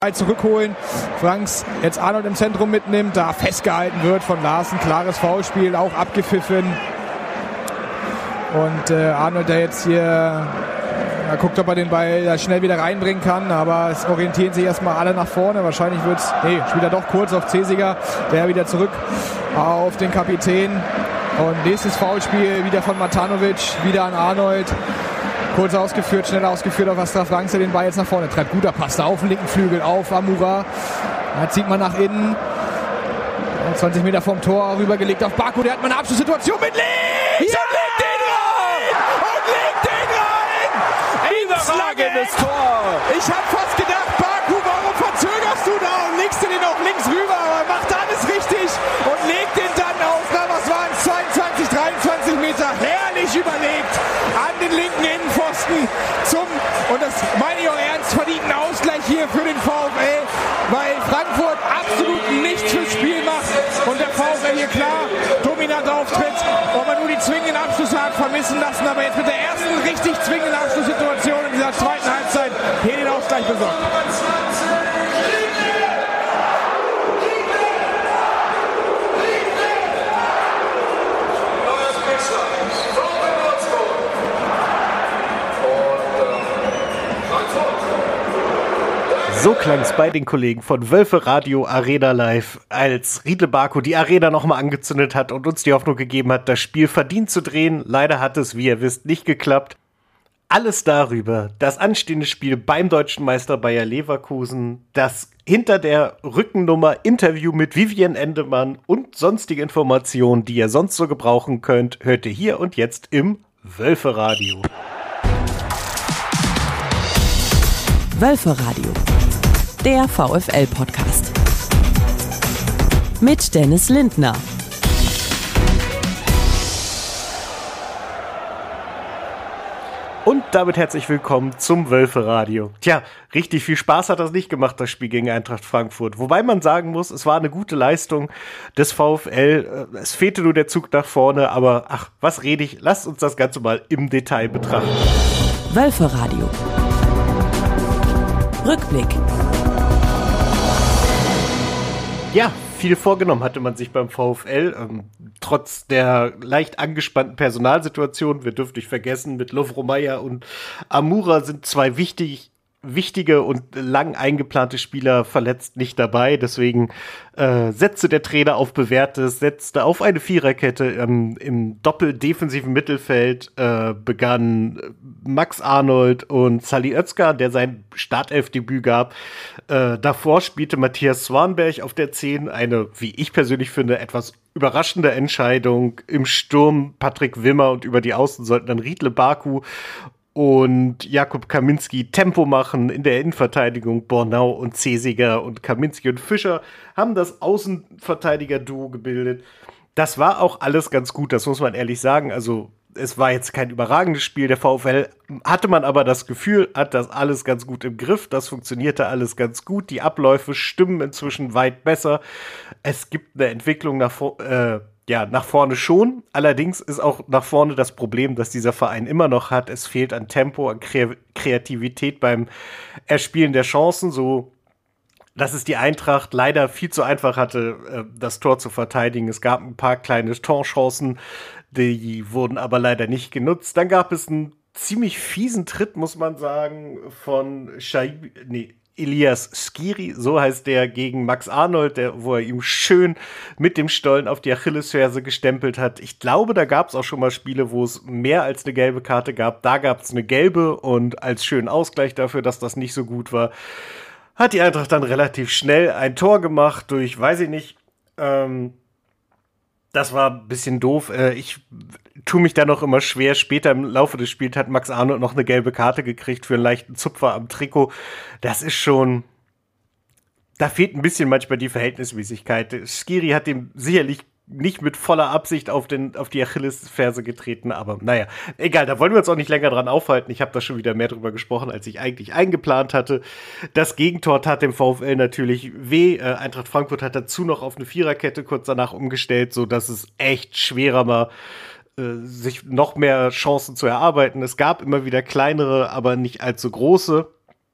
zurückholen. Franks jetzt Arnold im Zentrum mitnimmt, da festgehalten wird von Larsen. Klares Foulspiel, auch abgepfiffen. Und Arnold, der jetzt hier guckt, ob er den Ball da schnell wieder reinbringen kann, aber es orientieren sich erstmal alle nach vorne. Wahrscheinlich spielt er doch kurz auf Cesiger, der wieder zurück auf den Kapitän. Und nächstes Foulspiel wieder von Matanovic, wieder an Arnold. Kurz ausgeführt, schnell ausgeführt auf Astra Franks, der den Ball jetzt nach vorne treibt. Guter Pass da auf den linken Flügel, auf Amura. Da zieht man nach innen. 20 Meter vom Tor rübergelegt auf Baku. Der hat mal eine Abschlusssituation mit links. Ja! Und legt den rein! Und legt den rein! Überragendes Tor! Ich hab fast gedacht, Baku, warum verzögerst du da und legst du den auch links rüber? Aber er macht alles richtig und legt den dann auf, was waren es, 22, 23 Meter. Herrlich überlegt an den linken Innenpfosten und das meine ich auch ernst, verdienten Ausgleich hier für den VfL, weil Frankfurt absolut nichts fürs Spiel macht und der VfL hier klar dominant auftritt. Ob man nur die zwingenden Abschlüsse hat vermissen lassen, aber jetzt mit der ersten richtig zwingenden Abschlusssituation in dieser zweiten Halbzeit hier den Ausgleich besorgt. So klang es bei den Kollegen von Wölfe Radio Arena Live, als Riedle Baku die Arena nochmal angezündet hat und uns die Hoffnung gegeben hat, das Spiel verdient zu drehen. Leider hat es, wie ihr wisst, nicht geklappt. Alles darüber, das anstehende Spiel beim deutschen Meister Bayer Leverkusen, das hinter der Rückennummer Interview mit Vivien Endemann und sonstige Informationen, die ihr sonst so gebrauchen könnt, hört ihr hier und jetzt im Wölfe Radio. Wölfe Radio, der VfL-Podcast. Mit Dennis Lindner. Und damit herzlich willkommen zum Wölfe Radio. Tja, richtig viel Spaß hat das nicht gemacht, das Spiel gegen Eintracht Frankfurt. Wobei man sagen muss, es war eine gute Leistung des VfL. Es fehlte nur der Zug nach vorne, aber was rede ich? Lasst uns das Ganze mal im Detail betrachten. Wölfe Radio. Rückblick. Ja, viel vorgenommen hatte man sich beim VfL, trotz der leicht angespannten Personalsituation. Wir dürfen nicht vergessen, mit Lovro Mayer und Amura sind zwei wichtige und lang eingeplante Spieler verletzt nicht dabei. Deswegen setzte der Trainer auf Bewährtes, setzte auf eine Viererkette. Im doppeldefensiven Mittelfeld begann Max Arnold und Salih Özcan, der sein Startelfdebüt gab. Davor spielte Matthias Swanberg auf der 10, eine, wie ich persönlich finde, etwas überraschende Entscheidung. Im Sturm Patrick Wimmer und über die Außen sollten dann Riedle Baku und Jakub Kaminski Tempo machen. In der Innenverteidigung Bornau und Cesiger und Kaminski und Fischer haben das Außenverteidiger-Duo gebildet. Das war auch alles ganz gut, das muss man ehrlich sagen. Also es war jetzt kein überragendes Spiel. Der VfL hatte man aber das Gefühl, hat das alles ganz gut im Griff. Das funktionierte alles ganz gut. Die Abläufe stimmen inzwischen weit besser. Es gibt eine Entwicklung nach vorne schon. Allerdings ist auch nach vorne das Problem, das dieser Verein immer noch hat. Es fehlt an Tempo, an Kreativität beim Erspielen der Chancen, so dass es die Eintracht leider viel zu einfach hatte, das Tor zu verteidigen. Es gab ein paar kleine Torchancen, die wurden aber leider nicht genutzt. Dann gab es einen ziemlich fiesen Tritt, muss man sagen, von Elias Skiri, so heißt der, gegen Max Arnold, wo er ihm schön mit dem Stollen auf die Achillesferse gestempelt hat. Ich glaube, da gab es auch schon mal Spiele, wo es mehr als eine gelbe Karte gab. Da gab es eine gelbe und als schönen Ausgleich dafür, dass das nicht so gut war, hat die Eintracht dann relativ schnell ein Tor gemacht durch, weiß ich nicht, das war ein bisschen doof. Ich tue mich da noch immer schwer. Später im Laufe des Spiels hat Max Arnold noch eine gelbe Karte gekriegt für einen leichten Zupfer am Trikot. Das ist schon, da fehlt ein bisschen manchmal die Verhältnismäßigkeit. Skiri hat ihm sicherlich nicht mit voller Absicht auf die Achillesferse getreten, aber naja, egal, da wollen wir uns auch nicht länger dran aufhalten. Ich habe da schon wieder mehr drüber gesprochen, als ich eigentlich eingeplant hatte. Das Gegentor tat dem VfL natürlich weh. Eintracht Frankfurt hat dazu noch auf eine Viererkette kurz danach umgestellt, sodass es echt schwerer war, sich noch mehr Chancen zu erarbeiten. Es gab immer wieder kleinere, aber nicht allzu große.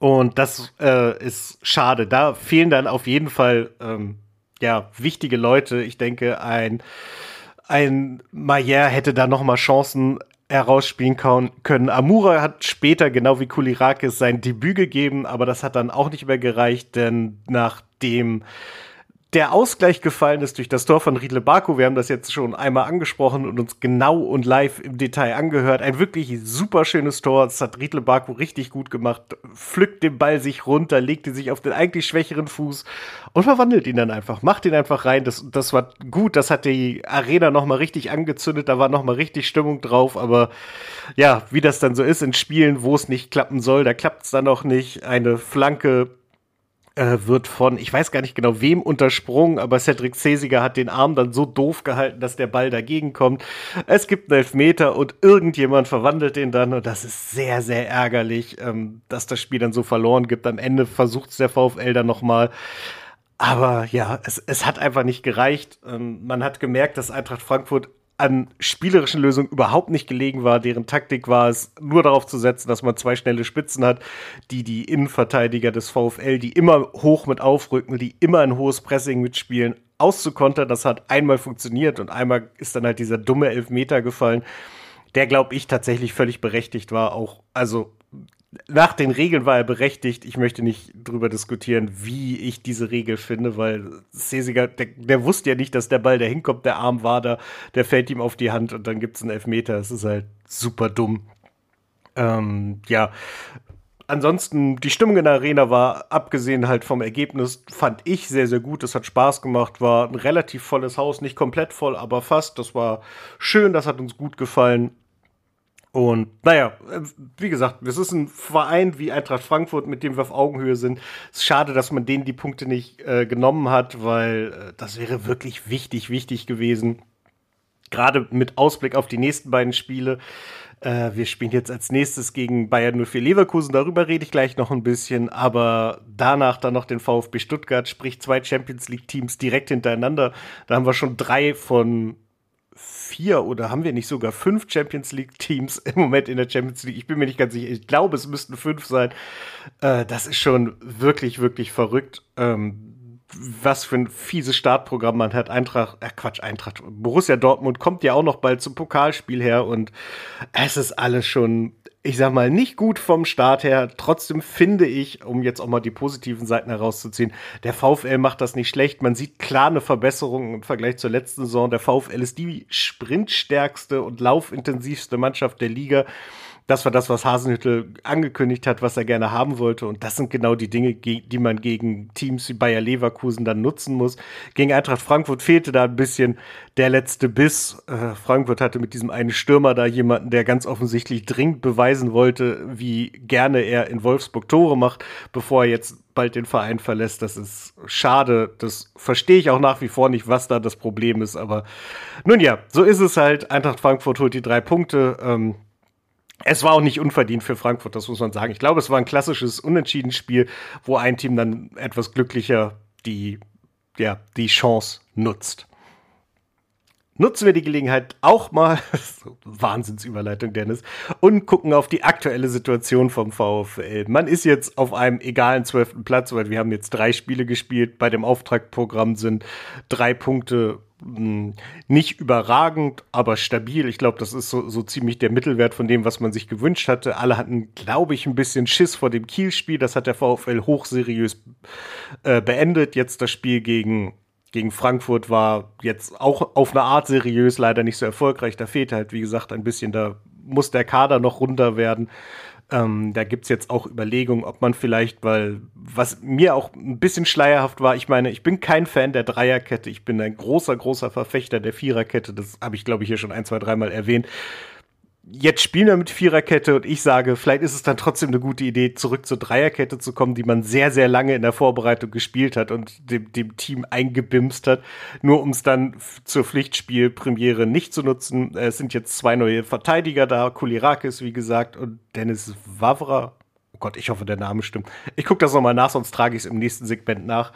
Und das ist schade. Da fehlen dann auf jeden Fall wichtige Leute. Ich denke, ein Maier hätte da noch mal Chancen herausspielen können. Amura hat später, genau wie Koulirakis, sein Debüt gegeben, aber das hat dann auch nicht mehr gereicht, denn nachdem der Ausgleich gefallen ist durch das Tor von Riedle Baku, wir haben das jetzt schon einmal angesprochen und uns genau und live im Detail angehört, ein wirklich super schönes Tor, das hat Riedle Baku richtig gut gemacht, pflückt den Ball sich runter, legt ihn sich auf den eigentlich schwächeren Fuß und verwandelt ihn dann einfach, macht ihn einfach rein, das war gut, das hat die Arena nochmal richtig angezündet, da war nochmal richtig Stimmung drauf, aber ja, wie das dann so ist in Spielen, wo es nicht klappen soll, da klappt es dann auch nicht, eine Flanke wird von, ich weiß gar nicht genau wem untersprungen, aber Cedric Cesiger hat den Arm dann so doof gehalten, dass der Ball dagegen kommt. Es gibt einen Elfmeter und irgendjemand verwandelt den dann und das ist sehr, sehr ärgerlich, dass das Spiel dann so verloren gibt. Am Ende versucht es der VfL dann nochmal. Aber ja, es hat einfach nicht gereicht. Man hat gemerkt, dass Eintracht Frankfurt an spielerischen Lösungen überhaupt nicht gelegen war. Deren Taktik war es, nur darauf zu setzen, dass man zwei schnelle Spitzen hat, die Innenverteidiger des VfL, die immer hoch mit aufrücken, die immer ein hohes Pressing mitspielen, auszukontern. Das hat einmal funktioniert und einmal ist dann halt dieser dumme Elfmeter gefallen, der, glaube ich, tatsächlich völlig berechtigt war. Auch, also nach den Regeln war er berechtigt. Ich möchte nicht drüber diskutieren, wie ich diese Regel finde, weil Cesiger, der wusste ja nicht, dass der Ball da hinkommt, der Arm war da, der fällt ihm auf die Hand und dann gibt's einen Elfmeter. Das ist halt super dumm. Ansonsten, die Stimmung in der Arena war, abgesehen halt vom Ergebnis, fand ich sehr, sehr gut. Es hat Spaß gemacht, war ein relativ volles Haus, nicht komplett voll, aber fast. Das war schön, das hat uns gut gefallen. Und naja, wie gesagt, es ist ein Verein wie Eintracht Frankfurt, mit dem wir auf Augenhöhe sind. Es ist schade, dass man denen die Punkte nicht genommen hat, weil das wäre wirklich wichtig gewesen. Gerade mit Ausblick auf die nächsten beiden Spiele. Wir spielen jetzt als nächstes gegen Bayern 04 Leverkusen, darüber rede ich gleich noch ein bisschen. Aber danach dann noch den VfB Stuttgart, sprich 2 Champions-League-Teams direkt hintereinander. Da haben wir schon 3 von 4 oder haben wir nicht sogar 5 Champions League Teams im Moment in der Champions League? Ich bin mir nicht ganz sicher. Ich glaube, es müssten 5 sein. Das ist schon wirklich verrückt. Was für ein fieses Startprogramm man hat. Eintracht. Borussia Dortmund kommt ja auch noch bald zum Pokalspiel her und es ist alles schon, ich sag mal, nicht gut vom Start her. Trotzdem finde ich, um jetzt auch mal die positiven Seiten herauszuziehen, der VfL macht das nicht schlecht. Man sieht klar eine Verbesserung im Vergleich zur letzten Saison. Der VfL ist die sprintstärkste und laufintensivste Mannschaft der Liga. Das war das, was Hasenhüttl angekündigt hat, was er gerne haben wollte. Und das sind genau die Dinge, die man gegen Teams wie Bayer Leverkusen dann nutzen muss. Gegen Eintracht Frankfurt fehlte da ein bisschen der letzte Biss. Frankfurt hatte mit diesem einen Stürmer da jemanden, der ganz offensichtlich dringend beweisen wollte, wie gerne er in Wolfsburg Tore macht, bevor er jetzt bald den Verein verlässt. Das ist schade. Das verstehe ich auch nach wie vor nicht, was da das Problem ist. Aber nun ja, so ist es halt. Eintracht Frankfurt holt die 3 Punkte. Es war auch nicht unverdient für Frankfurt, das muss man sagen. Ich glaube, es war ein klassisches Unentschieden-Spiel, wo ein Team dann etwas glücklicher die Chance nutzt. Nutzen wir die Gelegenheit auch mal, Wahnsinnsüberleitung, Dennis, und gucken auf die aktuelle Situation vom VfL. Man ist jetzt auf einem egalen 12. Platz, weil wir haben jetzt 3 Spiele gespielt. Bei dem Auftaktprogramm sind 3 Punkte nicht überragend, aber stabil. Ich glaube, das ist so ziemlich der Mittelwert von dem, was man sich gewünscht hatte. Alle hatten, glaube ich, ein bisschen Schiss vor dem Kiel-Spiel. Das hat der VfL hochseriös beendet. Jetzt das Spiel gegen Frankfurt war jetzt auch auf eine Art seriös, leider nicht so erfolgreich. Da fehlt halt, wie gesagt, ein bisschen, da muss der Kader noch runter werden. Da gibt's jetzt auch Überlegungen, ob man vielleicht, weil was mir auch ein bisschen schleierhaft war, ich meine, ich bin kein Fan der Dreierkette, ich bin ein großer Verfechter der Viererkette, das habe ich, glaube ich, hier schon 1, 2, 3 Mal erwähnt. Jetzt spielen wir mit Viererkette und ich sage, vielleicht ist es dann trotzdem eine gute Idee, zurück zur Dreierkette zu kommen, die man sehr, sehr lange in der Vorbereitung gespielt hat und dem Team eingebimst hat, nur um es dann zur Pflichtspielpremiere nicht zu nutzen. Es sind jetzt 2 neue Verteidiger da, Koulirakis, wie gesagt, und Dennis Vavra. Oh Gott, ich hoffe, der Name stimmt. Ich gucke das nochmal nach, sonst trage ich es im nächsten Segment nach.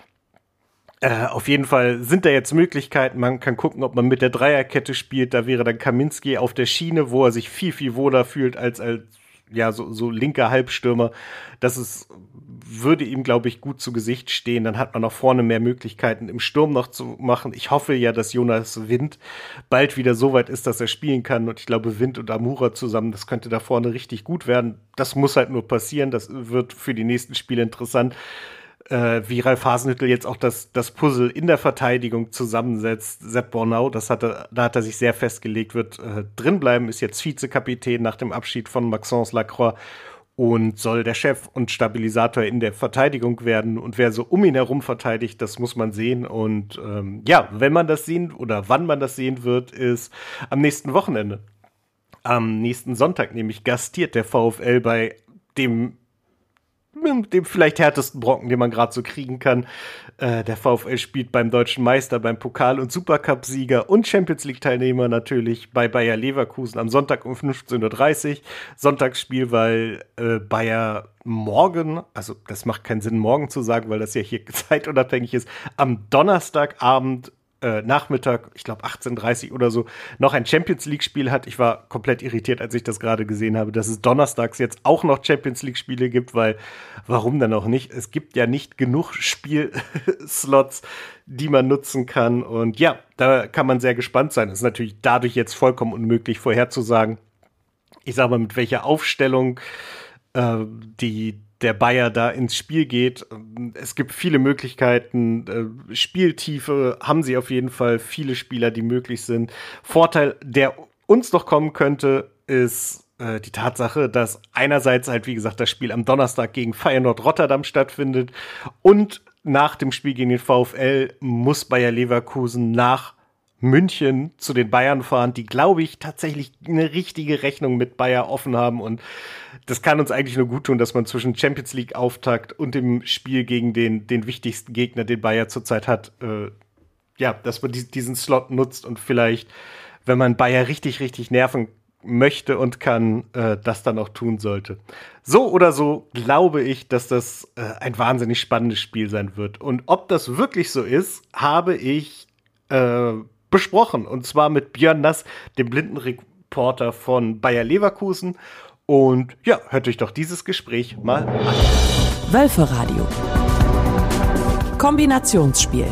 Auf jeden Fall sind da jetzt Möglichkeiten. Man kann gucken, ob man mit der Dreierkette spielt. Da wäre dann Kaminski auf der Schiene, wo er sich viel wohler fühlt als so linker Halbstürmer. Würde ihm, glaube ich, gut zu Gesicht stehen. Dann hat man auch vorne mehr Möglichkeiten im Sturm noch zu machen. Ich hoffe ja, dass Jonas Wind bald wieder so weit ist, dass er spielen kann. Und ich glaube, Wind und Amura zusammen, das könnte da vorne richtig gut werden. Das muss halt nur passieren. Das wird für die nächsten Spiele interessant. Wie Ralf Hasenhüttl jetzt auch das Puzzle in der Verteidigung zusammensetzt. Sepp Bornau, da hat er sich sehr festgelegt, wird drinbleiben, ist jetzt Vizekapitän nach dem Abschied von Maxence Lacroix und soll der Chef und Stabilisator in der Verteidigung werden. Und wer so um ihn herum verteidigt, das muss man sehen. Und wenn man das sehen oder wann man das sehen wird, ist am nächsten Wochenende. Am nächsten Sonntag nämlich gastiert der VfL bei dem vielleicht härtesten Brocken, den man gerade so kriegen kann. Der VfL spielt beim Deutschen Meister, beim Pokal- und Supercup-Sieger und Champions-League-Teilnehmer natürlich bei Bayer Leverkusen am Sonntag um 15:30 Uhr. Sonntagsspiel, weil Bayer morgen, also das macht keinen Sinn, morgen zu sagen, weil das ja hier zeitunabhängig ist, am Donnerstagabend Nachmittag, ich glaube 18:30 oder so, noch ein Champions-League-Spiel hat. Ich war komplett irritiert, als ich das gerade gesehen habe, dass es donnerstags jetzt auch noch Champions-League-Spiele gibt, weil warum dann auch nicht? Es gibt ja nicht genug Spielslots, die man nutzen kann. Und ja, da kann man sehr gespannt sein. Es ist natürlich dadurch jetzt vollkommen unmöglich vorherzusagen, ich sage mal, mit welcher Aufstellung der Bayer da ins Spiel geht. Es gibt viele Möglichkeiten. Spieltiefe haben sie auf jeden Fall. Viele Spieler, die möglich sind. Vorteil, der uns noch kommen könnte, ist die Tatsache, dass einerseits halt, wie gesagt, das Spiel am Donnerstag gegen Feyenoord Rotterdam stattfindet und nach dem Spiel gegen den VfL muss Bayer Leverkusen nach München zu den Bayern fahren, die, glaube ich, tatsächlich eine richtige Rechnung mit Bayer offen haben. Und das kann uns eigentlich nur gut tun, dass man zwischen Champions League Auftakt und dem Spiel gegen den wichtigsten Gegner, den Bayer zurzeit hat, dass man diesen Slot nutzt und vielleicht, wenn man Bayer richtig, richtig nerven möchte und kann, das dann auch tun sollte. So oder so glaube ich, dass das ein wahnsinnig spannendes Spiel sein wird. Und ob das wirklich so ist, habe ich besprochen. Und zwar mit Björn Nass, dem Blindenreporter von Bayer Leverkusen. Und ja, hört euch doch dieses Gespräch mal an. Wölferadio. Kombinationsspiel.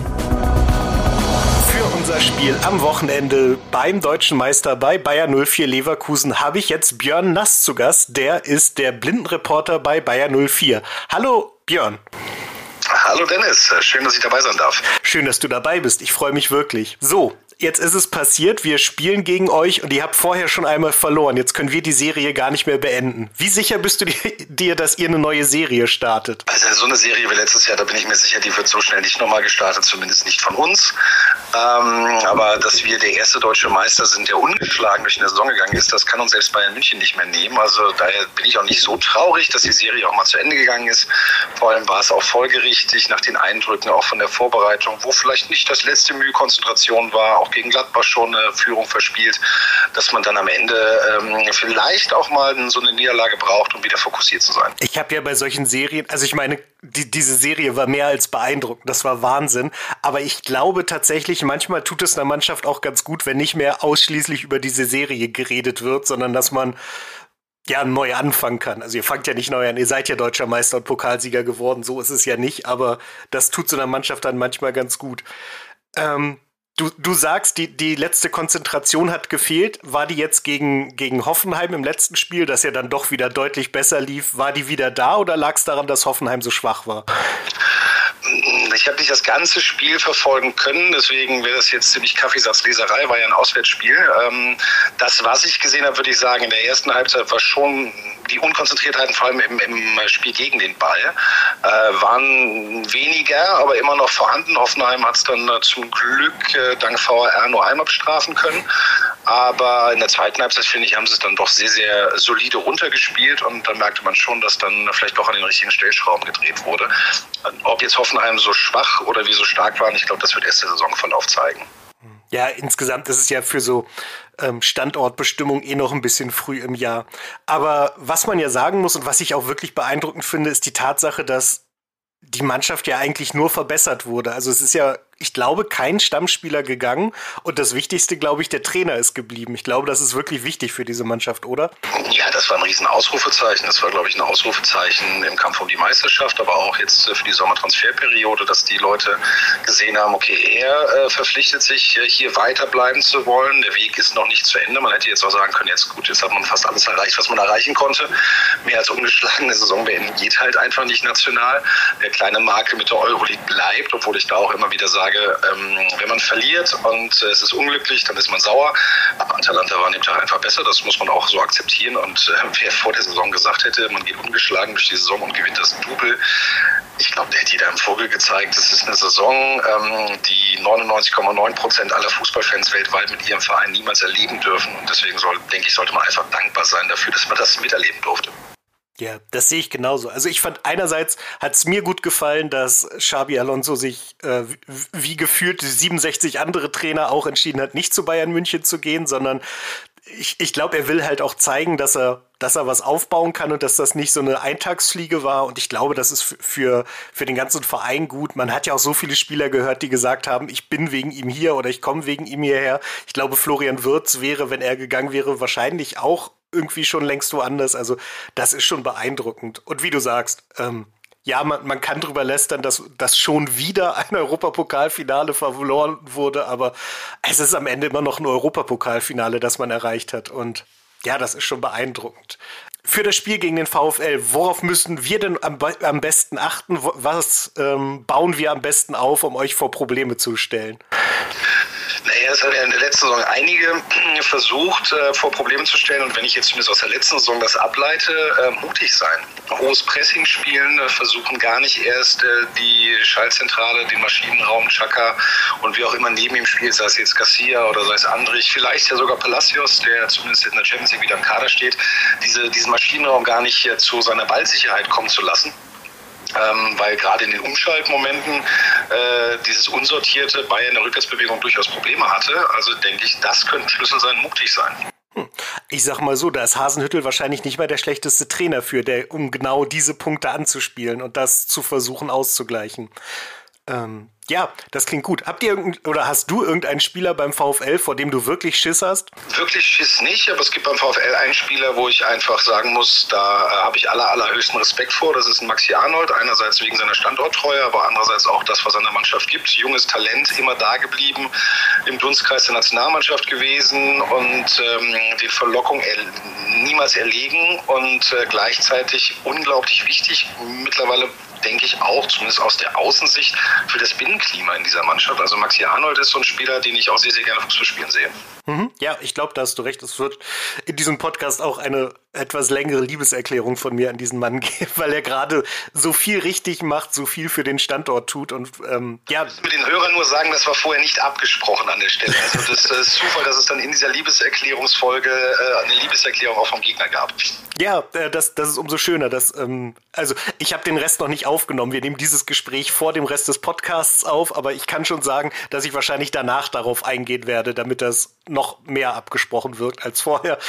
Für unser Spiel am Wochenende beim Deutschen Meister bei Bayer 04 Leverkusen habe ich jetzt Björn Nass zu Gast. Der ist der Blindenreporter bei Bayer 04. Hallo Björn. Hallo Dennis, schön, dass ich dabei sein darf. Schön, dass du dabei bist. Ich freue mich wirklich. So, jetzt ist es passiert. Wir spielen gegen euch und ihr habt vorher schon einmal verloren. Jetzt können wir die Serie gar nicht mehr beenden. Wie sicher bist du dir, dass ihr eine neue Serie startet? Also so eine Serie wie letztes Jahr, da bin ich mir sicher, die wird so schnell nicht nochmal gestartet, zumindest nicht von uns. Aber dass wir der erste deutsche Meister sind, der ungeschlagen durch eine Saison gegangen ist, das kann uns selbst Bayern München nicht mehr nehmen. Also daher bin ich auch nicht so traurig, dass die Serie auch mal zu Ende gegangen ist. Vor allem war es auch folgerichtig nach den Eindrücken auch von der Vorbereitung, wo vielleicht nicht das letzte Mühe Konzentration war, auch gegen Gladbach schon eine Führung verspielt, dass man dann am Ende vielleicht auch mal so eine Niederlage braucht, um wieder fokussiert zu sein. Ich habe ja bei solchen Serien, also ich meine, diese Serie war mehr als beeindruckend, das war Wahnsinn, aber ich glaube tatsächlich, manchmal tut es einer Mannschaft auch ganz gut, wenn nicht mehr ausschließlich über diese Serie geredet wird, sondern dass man ja neu anfangen kann. Also ihr fangt ja nicht neu an, ihr seid ja Deutscher Meister und Pokalsieger geworden, so ist es ja nicht, aber das tut so einer Mannschaft dann manchmal ganz gut. Du sagst, die letzte Konzentration hat gefehlt. War die jetzt gegen Hoffenheim im letzten Spiel, das ja dann doch wieder deutlich besser lief, war die wieder da oder lag es daran, dass Hoffenheim so schwach war? Ich habe nicht das ganze Spiel verfolgen können, deswegen wäre das jetzt ziemlich Kaffeesatzleserei, war ja ein Auswärtsspiel. Das, was ich gesehen habe, würde ich sagen, in der ersten Halbzeit war schon die Unkonzentriertheiten, vor allem im Spiel gegen den Ball, waren weniger, aber immer noch vorhanden. Hoffenheim hat es dann zum Glück dank VAR nur einmal bestrafen können. Aber in der zweiten Halbzeit, finde ich, haben sie es dann doch sehr, sehr solide runtergespielt und dann merkte man schon, dass dann vielleicht doch an den richtigen Stellschrauben gedreht wurde. Ob jetzt Hoffenheim so schwach oder wie so stark waren, ich glaube, das wird erst der Saisonverlauf zeigen. Ja, insgesamt ist es ja für so Standortbestimmung noch ein bisschen früh im Jahr. Aber was man ja sagen muss und was ich auch wirklich beeindruckend finde, ist die Tatsache, dass die Mannschaft ja eigentlich nur verbessert wurde. Also es ist ja ich glaube, kein Stammspieler gegangen. Und das Wichtigste, glaube ich, der Trainer ist geblieben. Ich glaube, das ist wirklich wichtig für diese Mannschaft, oder? Ja, das war ein riesen Ausrufezeichen. Das war, glaube ich, ein Ausrufezeichen im Kampf um die Meisterschaft, aber auch jetzt für die Sommertransferperiode, dass die Leute gesehen haben, okay, er verpflichtet sich, hier weiterbleiben zu wollen. Der Weg ist noch nicht zu Ende. Man hätte jetzt auch sagen können, jetzt gut, jetzt hat man fast alles erreicht, was man erreichen konnte. Mehr als ungeschlagene Saison beenden geht halt einfach nicht national. Der kleine Makel mit der Euroleague bleibt, obwohl ich da auch immer wieder sage, wenn man verliert und es ist unglücklich, dann ist man sauer. Aber Atalanta war an dem Tag einfach besser, das muss man auch so akzeptieren. Und wer vor der Saison gesagt hätte, man geht ungeschlagen durch die Saison und gewinnt das Double, ich glaube, der hätte jeder im Vogel gezeigt. Das ist eine Saison, die 99,9% aller Fußballfans weltweit mit ihrem Verein niemals erleben dürfen. Und deswegen denke ich, sollte man einfach dankbar sein dafür, dass man das miterleben durfte. Ja, das sehe ich genauso. Also ich fand, einerseits hat es mir gut gefallen, dass Xabi Alonso sich wie gefühlt 67 andere Trainer auch entschieden hat, nicht zu Bayern München zu gehen, sondern ich glaube, er will halt auch zeigen, dass er was aufbauen kann und dass das nicht so eine Eintagsfliege war. Und ich glaube, das ist für den ganzen Verein gut. Man hat ja auch so viele Spieler gehört, die gesagt haben, ich bin wegen ihm hier oder ich komme wegen ihm hierher. Ich glaube, Florian Wirtz wäre, wenn er gegangen wäre, wahrscheinlich auch irgendwie schon längst woanders. Also das ist schon beeindruckend. Und wie du sagst, ja, man kann drüber lästern, dass schon wieder ein Europapokalfinale verloren wurde, aber es ist am Ende immer noch ein Europapokalfinale, das man erreicht hat. Und ja, das ist schon beeindruckend. Für das Spiel gegen den VfL, worauf müssen wir denn am besten achten? Was bauen wir am besten auf, um euch vor Probleme zu stellen? Naja, es hat ja in der letzten Saison einige versucht, vor Problemen zu stellen. Und wenn ich jetzt zumindest aus der letzten Saison das ableite, mutig sein. Hohes Pressing spielen, versuchen gar nicht erst die Schaltzentrale, den Maschinenraum, Xhaka und wie auch immer neben ihm spielt, sei es jetzt Garcia oder sei es Andrich, vielleicht ja sogar Palacios, der zumindest in der Champions League wieder im Kader steht, diesen Maschinenraum gar nicht zu seiner Ballsicherheit kommen zu lassen. Weil gerade in den Umschaltmomenten dieses unsortierte Bayern in der Rückwärtsbewegung durchaus Probleme hatte. Also denke ich, das könnte ein Schlüssel sein, mutig sein. Ich sag mal so, da ist Hasenhüttl wahrscheinlich nicht mal der schlechteste Trainer für, um genau diese Punkte anzuspielen und das zu versuchen auszugleichen. Ja, das klingt gut. Hast du irgendeinen Spieler beim VfL, vor dem du wirklich Schiss hast? Wirklich Schiss nicht, aber es gibt beim VfL einen Spieler, wo ich einfach sagen muss, da habe ich allerhöchsten Respekt vor. Das ist ein Maxi Arnold, einerseits wegen seiner Standorttreue, aber andererseits auch das, was er in der Mannschaft gibt. Junges Talent, immer da geblieben, im Dunstkreis der Nationalmannschaft gewesen und die Verlockung niemals erlegen und gleichzeitig unglaublich wichtig, mittlerweile denke ich auch, zumindest aus der Außensicht, für das Binnenklima in dieser Mannschaft. Also Maxi Arnold ist so ein Spieler, den ich auch sehr, sehr gerne Fußball spielen sehe. Ja, ich glaube, da hast du recht. Es wird in diesem Podcast auch eine etwas längere Liebeserklärung von mir an diesen Mann geben, weil er gerade so viel richtig macht, so viel für den Standort tut. Und ja. Ich will den Hörern nur sagen, das war vorher nicht abgesprochen an der Stelle. Also das ist Zufall, dass es dann in dieser Liebeserklärungsfolge eine Liebeserklärung auch vom Gegner gab. Ja, das ist umso schöner. Also ich habe den Rest noch nicht aufgenommen. Wir nehmen dieses Gespräch vor dem Rest des Podcasts auf, aber ich kann schon sagen, dass ich wahrscheinlich danach darauf eingehen werde, damit das noch mehr abgesprochen wird als vorher.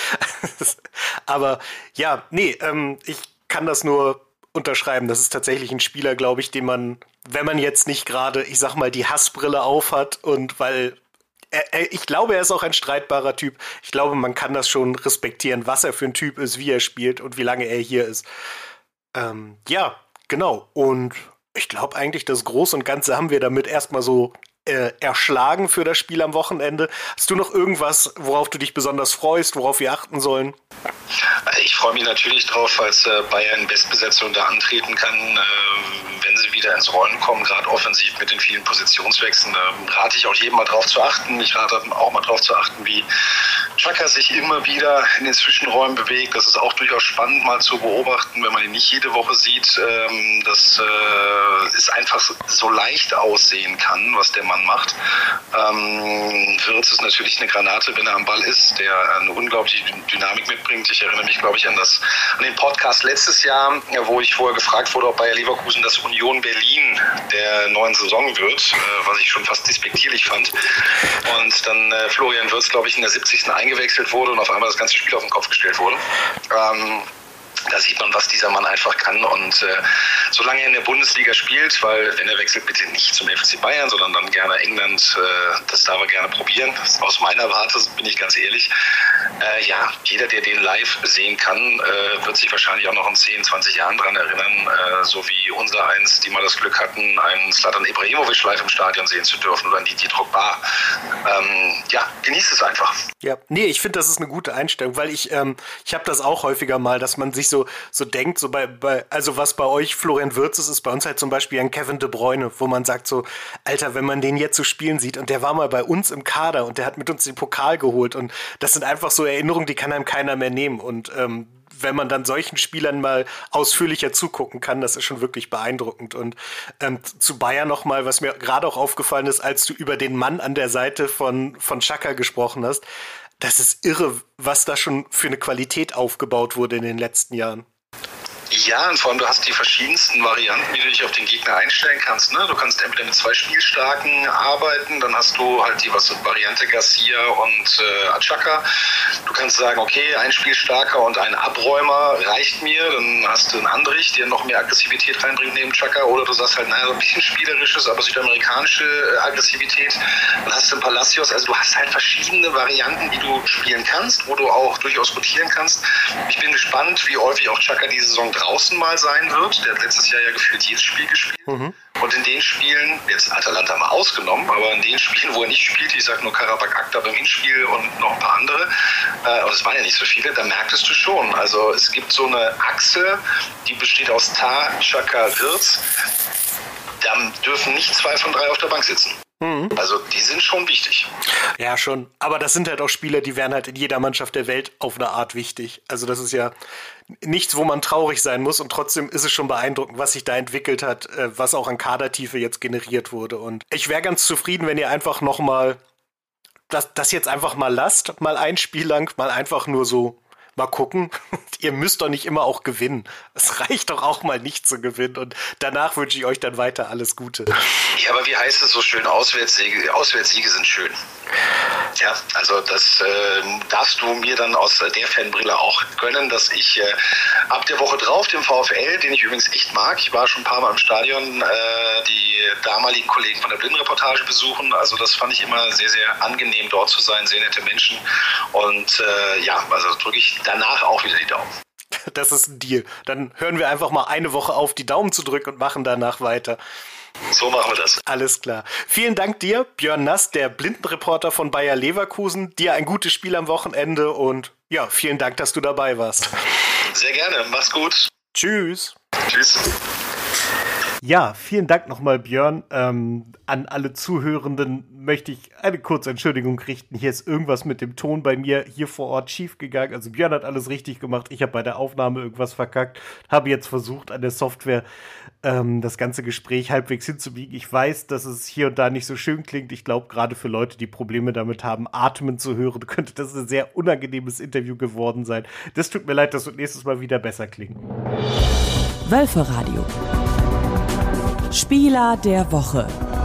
Aber ja, ich kann das nur unterschreiben. Das ist tatsächlich ein Spieler, glaube ich, den man, wenn man jetzt nicht gerade, ich sag mal, die Hassbrille aufhat und weil ich glaube, er ist auch ein streitbarer Typ. Ich glaube, man kann das schon respektieren, was er für ein Typ ist, wie er spielt und wie lange er hier ist. Ja, genau. Und ich glaube eigentlich, das Große und Ganze haben wir damit erstmal so erschlagen für das Spiel am Wochenende. Hast du noch irgendwas, worauf du dich besonders freust, worauf wir achten sollen? Ich freue mich natürlich drauf, falls Bayern Bestbesetzung da antreten kann, wenn sie wieder ins Rollen kommen, gerade offensiv mit den vielen Positionswechseln. Da rate ich auch jedem mal drauf zu achten. Ich rate auch mal drauf zu achten, wie Xhaka sich immer wieder in den Zwischenräumen bewegt. Das ist auch durchaus spannend mal zu beobachten, wenn man ihn nicht jede Woche sieht, dass es einfach so leicht aussehen kann, was der Mann macht. Wirtz ist natürlich eine Granate, wenn er am Ball ist, der eine unglaubliche Dynamik mitbringt. Ich erinnere mich, glaube ich, an den Podcast letztes Jahr, wo ich vorher gefragt wurde, ob Bayer Leverkusen das Union Berlin der neuen Saison wird, was ich schon fast despektierlich fand. Und dann Florian Wirtz, glaube ich, in der 70. eingewechselt wurde und auf einmal das ganze Spiel auf den Kopf gestellt wurde. Da sieht man, was dieser Mann einfach kann. Und solange er in der Bundesliga spielt, weil wenn er wechselt, bitte nicht zum FC Bayern, sondern dann gerne England, das darf er gerne probieren. Aus meiner Warte bin ich ganz ehrlich. Ja, jeder, der den live sehen kann, wird sich wahrscheinlich auch noch in 10, 20 Jahren daran erinnern, so wie unser eins, die mal das Glück hatten, einen Zlatan Ibrahimovic live im Stadion sehen zu dürfen oder einen Didier Drogba. Ja, genießt es einfach. Ja, nee, ich finde, das ist eine gute Einstellung, weil ich habe das auch häufiger mal, dass man sich so denkt, so also was bei euch Florian Wirtz ist bei uns halt zum Beispiel ein Kevin De Bruyne, wo man sagt so, Alter, wenn man den jetzt so spielen sieht und der war mal bei uns im Kader und der hat mit uns den Pokal geholt und das sind einfach so Erinnerungen, die kann einem keiner mehr nehmen und wenn man dann solchen Spielern mal ausführlicher zugucken kann, das ist schon wirklich beeindruckend. Und zu Bayern nochmal, was mir gerade auch aufgefallen ist, als du über den Mann an der Seite von Xhaka gesprochen hast, das ist irre, was da schon für eine Qualität aufgebaut wurde in den letzten Jahren. Ja, und vor allem du hast die verschiedensten Varianten, wie du dich auf den Gegner einstellen kannst. Ne? Du kannst entweder mit 2 Spielstarken arbeiten, dann hast du halt die Variante Garcia und Xhaka. Du kannst sagen, okay, ein Spielstarker und ein Abräumer reicht mir, dann hast du einen Andrich, der noch mehr Aggressivität reinbringt neben Xhaka, oder du sagst halt, naja, so ein bisschen spielerisches, aber südamerikanische Aggressivität. Dann hast du einen Palacios, also du hast halt verschiedene Varianten, die du spielen kannst, wo du auch durchaus rotieren kannst. Ich bin gespannt, wie häufig auch Xhaka diese Saison draußen mal sein wird. Der hat letztes Jahr ja gefühlt jedes Spiel gespielt. Mhm. Und in den Spielen, jetzt Atalanta mal ausgenommen, aber in den Spielen, wo er nicht spielt, ich sage nur Karabakh Akta beim Hinspiel und noch ein paar andere, aber es waren ja nicht so viele, da merktest du schon. Also es gibt so eine Achse, die besteht aus Tah, Xhaka, Wirtz. Da dürfen nicht 2 von 3 auf der Bank sitzen. Mhm. Also die sind schon wichtig. Ja, schon. Aber das sind halt auch Spieler, die wären halt in jeder Mannschaft der Welt auf eine Art wichtig. Also das ist ja nichts, wo man traurig sein muss. Und trotzdem ist es schon beeindruckend, was sich da entwickelt hat, was auch an Kadertiefe jetzt generiert wurde. Und ich wäre ganz zufrieden, wenn ihr einfach nochmal das jetzt einfach mal lasst. Mal ein Spiel lang, mal einfach nur so mal gucken. Ihr müsst doch nicht immer auch gewinnen. Es reicht doch auch mal nicht zu gewinnen. Und danach wünsche ich euch dann weiter alles Gute. Ja, aber wie heißt es so schön? Auswärtssiege sind schön. Ja, also das darfst du mir dann aus der Fanbrille auch gönnen, dass ich ab der Woche drauf dem VfL, den ich übrigens echt mag, ich war schon ein paar Mal im Stadion, die damaligen Kollegen von der Blindenreportage besuchen. Also das fand ich immer sehr, sehr angenehm, dort zu sein, sehr nette Menschen. Und ja, also drücke ich danach auch wieder die Daumen. Das ist ein Deal. Dann hören wir einfach mal eine Woche auf, die Daumen zu drücken und machen danach weiter. So machen wir das. Alles klar. Vielen Dank dir, Björn Nass, der Blindenreporter von Bayer Leverkusen. Dir ein gutes Spiel am Wochenende und ja, vielen Dank, dass du dabei warst. Sehr gerne. Mach's gut. Tschüss. Tschüss. Ja, vielen Dank nochmal, Björn. An alle Zuhörenden möchte ich eine kurze Entschuldigung richten. Hier ist irgendwas mit dem Ton bei mir hier vor Ort schiefgegangen. Also Björn hat alles richtig gemacht. Ich habe bei der Aufnahme irgendwas verkackt. Habe jetzt versucht, an der Software das ganze Gespräch halbwegs hinzubiegen. Ich weiß, dass es hier und da nicht so schön klingt. Ich glaube, gerade für Leute, die Probleme damit haben, atmen zu hören, könnte das ein sehr unangenehmes Interview geworden sein. Das tut mir leid, das wird nächstes Mal wieder besser klingen. Wölferadio. Spieler der Woche.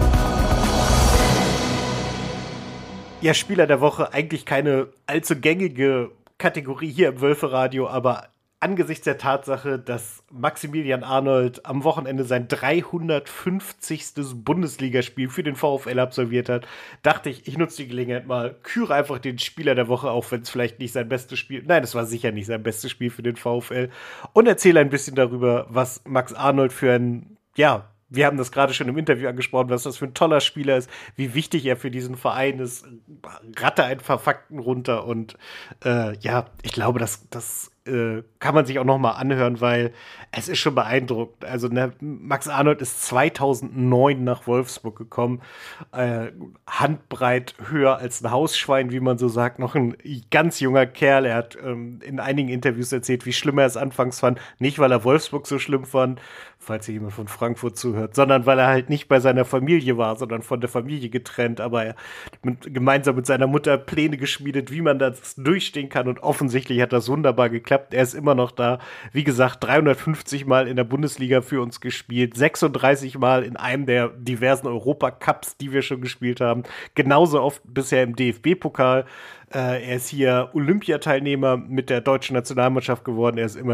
Ja, Spieler der Woche, eigentlich keine allzu gängige Kategorie hier im Wölferadio, aber angesichts der Tatsache, dass Maximilian Arnold am Wochenende sein 350. Bundesligaspiel für den VfL absolviert hat, dachte ich, ich nutze die Gelegenheit mal, küre einfach den Spieler der Woche, auch wenn es vielleicht nicht sein bestes Spiel, nein, es war sicher nicht sein bestes Spiel für den VfL, und erzähle ein bisschen darüber, was Max Arnold für ein, ja, wir haben das gerade schon im Interview angesprochen, was das für ein toller Spieler ist, wie wichtig er für diesen Verein ist. Ratte ein paar Fakten runter und ja, ich glaube, das kann man sich auch noch mal anhören, weil es ist schon beeindruckend. Also Max Arnold ist 2009 nach Wolfsburg gekommen, handbreit höher als ein Hausschwein, wie man so sagt, noch ein ganz junger Kerl. Er hat in einigen Interviews erzählt, wie schlimm er es anfangs fand. Nicht, weil er Wolfsburg so schlimm fand, falls hier jemand von Frankfurt zuhört, sondern weil er halt nicht bei seiner Familie war, sondern von der Familie getrennt. Aber er hat gemeinsam mit seiner Mutter Pläne geschmiedet, wie man das durchstehen kann, und offensichtlich hat das wunderbar geklappt. Er ist immer noch da. Wie gesagt, 350 Mal in der Bundesliga für uns gespielt, 36 Mal in einem der diversen Europacups, die wir schon gespielt haben. Genauso oft bisher im DFB-Pokal. Er ist hier Olympiateilnehmer mit der deutschen Nationalmannschaft geworden. Er ist immerhin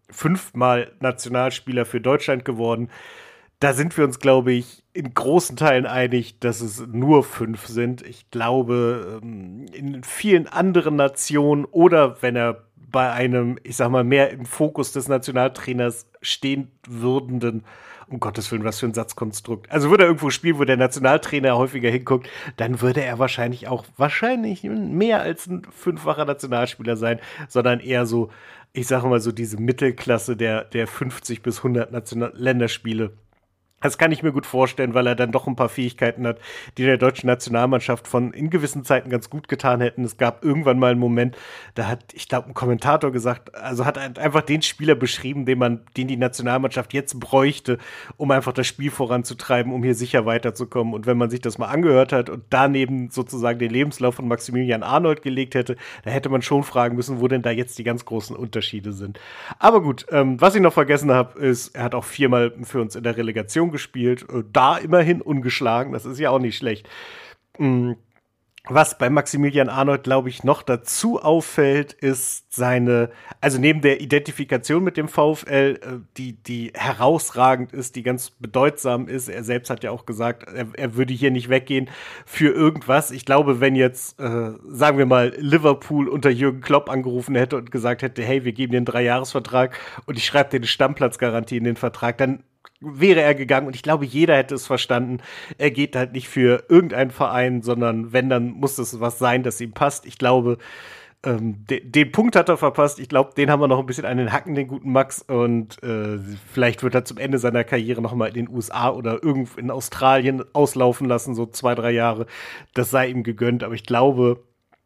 5-mal Nationalspieler für Deutschland geworden. Da sind wir uns, glaube ich, in großen Teilen einig, dass es nur 5 sind. Ich glaube, in vielen anderen Nationen oder wenn er bei einem, ich sag mal, mehr im Fokus des Nationaltrainers stehen würdenden, um Gottes Willen, was für ein Satzkonstrukt. Also würde er irgendwo spielen, wo der Nationaltrainer häufiger hinguckt, dann würde er wahrscheinlich mehr als ein 5-facher Nationalspieler sein, sondern eher so, ich sage mal so diese Mittelklasse der 50 bis 100 Länderspiele. Das kann ich mir gut vorstellen, weil er dann doch ein paar Fähigkeiten hat, die der deutschen Nationalmannschaft in gewissen Zeiten ganz gut getan hätten. Es gab irgendwann mal einen Moment, da hat, ich glaube, ein Kommentator gesagt, also hat einfach den Spieler beschrieben, den die Nationalmannschaft jetzt bräuchte, um einfach das Spiel voranzutreiben, um hier sicher weiterzukommen. Und wenn man sich das mal angehört hat und daneben sozusagen den Lebenslauf von Maximilian Arnold gelegt hätte, da hätte man schon fragen müssen, wo denn da jetzt die ganz großen Unterschiede sind. Aber gut, was ich noch vergessen habe, ist, er hat auch 4-mal für uns in der Relegation gespielt, da immerhin ungeschlagen, das ist ja auch nicht schlecht. Was bei Maximilian Arnold, glaube ich, noch dazu auffällt, ist also neben der Identifikation mit dem VfL, die herausragend ist, die ganz bedeutsam ist. Er selbst hat ja auch gesagt, er würde hier nicht weggehen für irgendwas. Ich glaube, wenn jetzt, sagen wir mal, Liverpool unter Jürgen Klopp angerufen hätte und gesagt hätte, hey, wir geben dir einen 3-Jahres-Vertrag und ich schreibe dir eine Stammplatzgarantie in den Vertrag, dann wäre er gegangen und ich glaube, jeder hätte es verstanden. Er geht halt nicht für irgendeinen Verein, sondern wenn, dann muss es was sein, das ihm passt. Ich glaube, den Punkt hat er verpasst. Ich glaube, den haben wir noch ein bisschen an den Hacken, den guten Max. Und vielleicht wird er zum Ende seiner Karriere noch mal in den USA oder irgendwo in Australien auslaufen lassen, so 2-3 Jahre. Das sei ihm gegönnt. Aber ich glaube,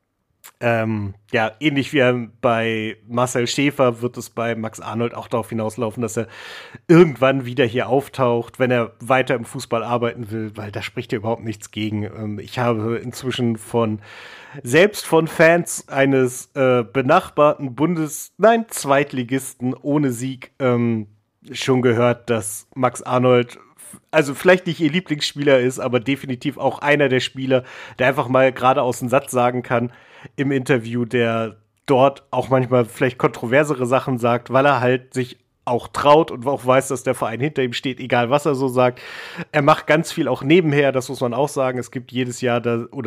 ähnlich wie bei Marcel Schäfer wird es bei Max Arnold auch darauf hinauslaufen, dass er irgendwann wieder hier auftaucht, wenn er weiter im Fußball arbeiten will, weil da spricht ja überhaupt nichts gegen. Ich habe inzwischen selbst von Fans eines benachbarten Zweitligisten ohne Sieg schon gehört, dass Max Arnold also vielleicht nicht ihr Lieblingsspieler ist, aber definitiv auch einer der Spieler, der einfach mal geradeaus einen Satz sagen kann im Interview, der dort auch manchmal vielleicht kontroversere Sachen sagt, weil er halt sich auch traut und auch weiß, dass der Verein hinter ihm steht, egal was er so sagt. Er macht ganz viel auch nebenher, das muss man auch sagen. Es gibt jedes Jahr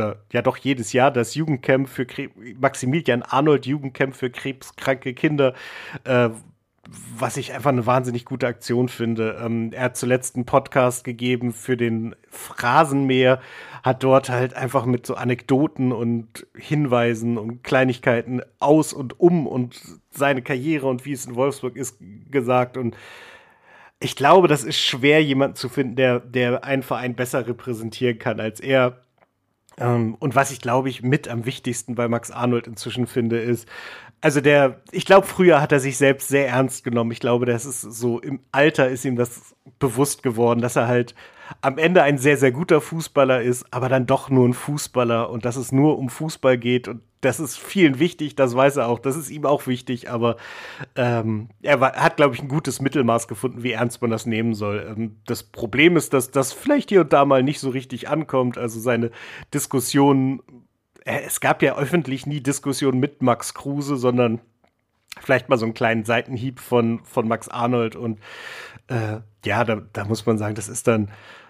das Jugendcamp für Maximilian Arnold Jugendcamp für krebskranke Kinder, was ich einfach eine wahnsinnig gute Aktion finde. Er hat zuletzt einen Podcast gegeben für den Phrasenmäher, hat dort halt einfach mit so Anekdoten und Hinweisen und Kleinigkeiten aus und seine Karriere und wie es in Wolfsburg ist gesagt. Und ich glaube, das ist schwer, jemanden zu finden, der einen Verein besser repräsentieren kann als er. Und was ich, glaube ich, mit am wichtigsten bei Max Arnold inzwischen finde, ist, also ich glaube, früher hat er sich selbst sehr ernst genommen. Ich glaube, das ist so, im Alter ist ihm das bewusst geworden, dass er halt am Ende ein sehr, sehr guter Fußballer ist, aber dann doch nur ein Fußballer und dass es nur um Fußball geht und das ist vielen wichtig, das weiß er auch, das ist ihm auch wichtig, aber er hat, glaube ich, ein gutes Mittelmaß gefunden, wie ernst man das nehmen soll. Das Problem ist, dass das vielleicht hier und da mal nicht so richtig ankommt, also seine Diskussionen, es gab ja öffentlich nie Diskussionen mit Max Kruse, sondern vielleicht mal so einen kleinen Seitenhieb von Max Arnold und da muss man sagen, das ist dann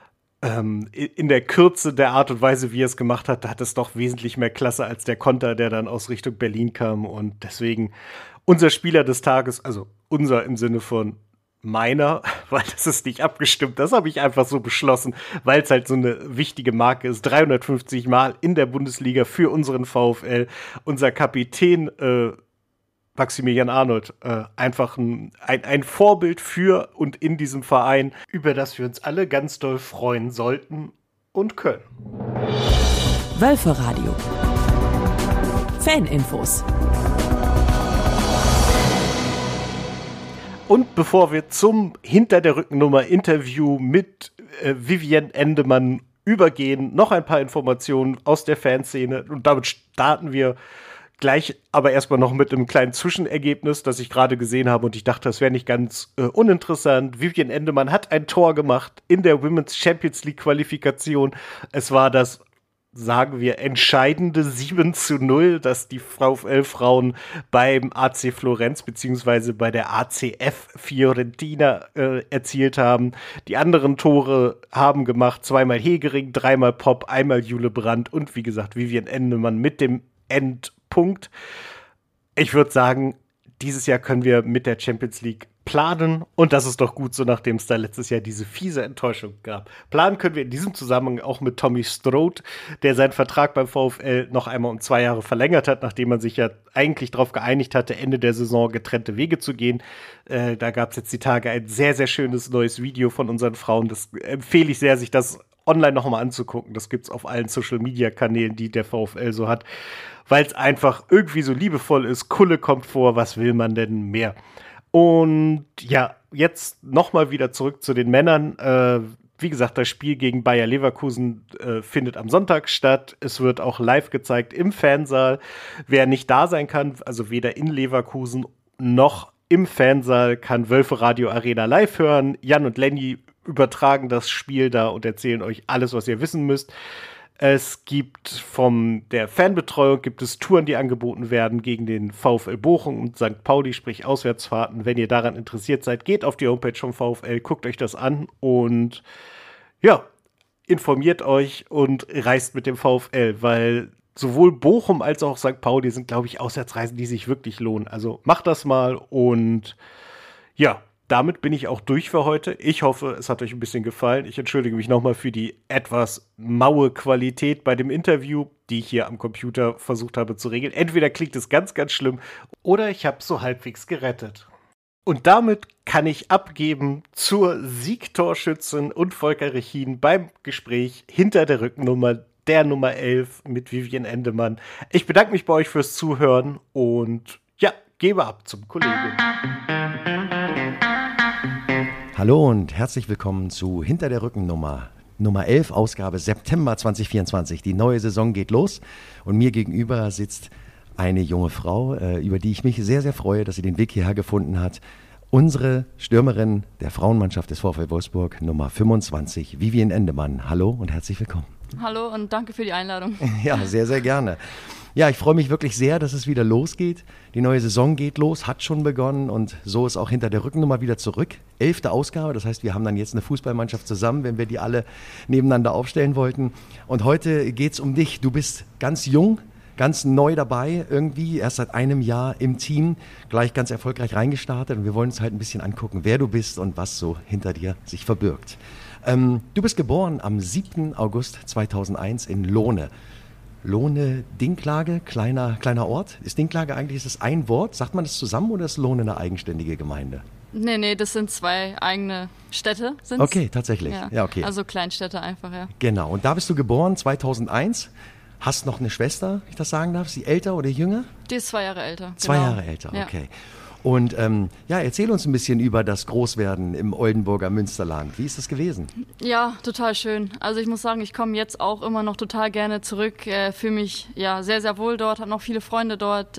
in der Kürze der Art und Weise, wie er es gemacht hat, da hat es doch wesentlich mehr Klasse als der Konter, der dann aus Richtung Berlin kam. Und deswegen unser Spieler des Tages, also unser im Sinne von meiner, weil das ist nicht abgestimmt, das habe ich einfach so beschlossen, weil es halt so eine wichtige Marke ist. 350 Mal in der Bundesliga für unseren VfL. Unser Kapitän Maximilian Arnold, einfach ein Vorbild für und in diesem Verein, über das wir uns alle ganz doll freuen sollten und können. Wölferadio. Faninfos. Und bevor wir zum Hinter der Rückennummer Interview mit Vivien Endemann übergehen, noch ein paar Informationen aus der Fanszene und damit starten wir gleich, aber erstmal noch mit einem kleinen Zwischenergebnis, das ich gerade gesehen habe und ich dachte, das wäre nicht ganz uninteressant. Vivien Endemann hat ein Tor gemacht in der Women's Champions League Qualifikation. Es war das sagen wir, entscheidende 7:0, dass die VfL-Frauen beim AC Florenz beziehungsweise bei der ACF Fiorentina erzielt haben. Die anderen Tore haben gemacht, 2-mal Hegering, 3-mal Popp, 1-mal Jule Brandt und wie gesagt Vivian Endemann mit dem Endpunkt. Ich würde sagen, dieses Jahr können wir mit der Champions League planen und das ist doch gut so, nachdem es da letztes Jahr diese fiese Enttäuschung gab. Planen können wir in diesem Zusammenhang auch mit Tommy Stroth, der seinen Vertrag beim VfL noch einmal um 2 Jahre verlängert hat, nachdem man sich ja eigentlich darauf geeinigt hatte, Ende der Saison getrennte Wege zu gehen. Da gab es jetzt die Tage ein sehr, sehr schönes neues Video von unseren Frauen. Das empfehle ich sehr, sich das online noch mal anzugucken. Das gibt's auf allen Social-Media-Kanälen, die der VfL so hat, weil es einfach irgendwie so liebevoll ist. Kulle kommt vor, was will man denn mehr? Und ja, jetzt nochmal wieder zurück zu den Männern. Wie gesagt, das Spiel gegen Bayer Leverkusen findet am Sonntag statt. Es wird auch live gezeigt im Fansaal. Wer nicht da sein kann, also weder in Leverkusen noch im Fansaal, kann Wölfe Radio Arena live hören. Jan und Lenny übertragen das Spiel da und erzählen euch alles, was ihr wissen müsst. Es gibt von der Fanbetreuung Touren, die angeboten werden gegen den VfL Bochum und St. Pauli, sprich Auswärtsfahrten. Wenn ihr daran interessiert seid, geht auf die Homepage vom VfL, guckt euch das an und ja, informiert euch und reist mit dem VfL, weil sowohl Bochum als auch St. Pauli sind, glaube ich, Auswärtsreisen, die sich wirklich lohnen. Also macht das mal und ja, damit bin ich auch durch für heute. Ich hoffe, es hat euch ein bisschen gefallen. Ich entschuldige mich nochmal für die etwas maue Qualität bei dem Interview, die ich hier am Computer versucht habe zu regeln. Entweder klingt es ganz, ganz schlimm oder ich habe es so halbwegs gerettet. Und damit kann ich abgeben zur Siegtorschützin und Volker Rechin beim Gespräch hinter der Rückennummer, der Nummer 11 mit Vivian Endemann. Ich bedanke mich bei euch fürs Zuhören und ja, gebe ab zum Kollegen. Hallo und herzlich willkommen zu Hinter der Rückennummer, Nummer 11, Ausgabe September 2024. Die neue Saison geht los und mir gegenüber sitzt eine junge Frau, über die ich mich sehr, sehr freue, dass sie den Weg hierher gefunden hat. Unsere Stürmerin der Frauenmannschaft des VfL Wolfsburg, Nummer 25, Vivian Endemann. Hallo und herzlich willkommen. Hallo und danke für die Einladung. Ja, sehr, sehr gerne. Ja, ich freue mich wirklich sehr, dass es wieder losgeht. Die neue Saison geht los, hat schon begonnen und so ist auch Hinter der Rückennummer wieder zurück. 11. Ausgabe, das heißt, wir haben dann jetzt eine Fußballmannschaft zusammen, wenn wir die alle nebeneinander aufstellen wollten. Und heute geht's um dich. Du bist ganz jung, ganz neu dabei irgendwie, erst seit einem Jahr im Team, gleich ganz erfolgreich reingestartet und wir wollen uns halt ein bisschen angucken, wer du bist und was so hinter dir sich verbirgt. Du bist geboren am 7. August 2001 in Lohne. Lohne-Dinklage, kleiner Ort. Ist Dinklage eigentlich, ist das ein Wort? Sagt man das zusammen oder ist Lohne eine eigenständige Gemeinde? Nee, das sind 2 eigene Städte. Sind's? Okay, tatsächlich. Ja, okay. Also Kleinstädte einfach, ja. Genau, und da bist du geboren 2001. Hast noch eine Schwester, wenn ich das sagen darf? Ist sie älter oder jünger? Die ist 2 Jahre älter. 2 genau. Jahre älter, okay. Ja. Und ja, erzähl uns ein bisschen über das Großwerden im Oldenburger Münsterland. Wie ist das gewesen? Ja, total schön. Also ich muss sagen, ich komme jetzt auch immer noch total gerne zurück. Fühle mich ja sehr, sehr wohl dort, habe noch viele Freunde dort.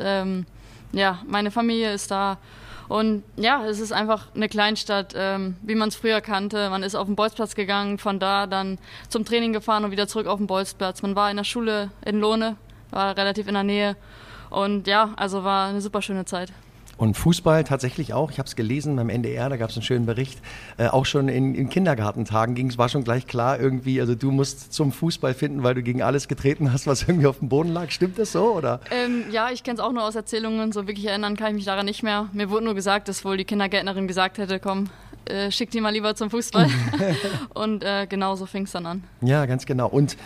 Ja, meine Familie ist da. Und ja, es ist einfach eine Kleinstadt, wie man es früher kannte. Man ist auf den Bolzplatz gegangen, von da dann zum Training gefahren und wieder zurück auf den Bolzplatz. Man war in der Schule in Lohne, war relativ in der Nähe. Und ja, also war eine super schöne Zeit. Und Fußball tatsächlich auch, ich habe es gelesen beim NDR, da gab es einen schönen Bericht, auch schon in Kindergartentagen war schon gleich klar irgendwie, also du musst zum Fußball finden, weil du gegen alles getreten hast, was irgendwie auf dem Boden lag. Stimmt das so, oder? Ja, ich kenne es auch nur aus Erzählungen, so wirklich erinnern kann ich mich daran nicht mehr. Mir wurde nur gesagt, dass wohl die Kindergärtnerin gesagt hätte, komm, schick die mal lieber zum Fußball. Und genau so fing es dann an. Ja, ganz genau. Und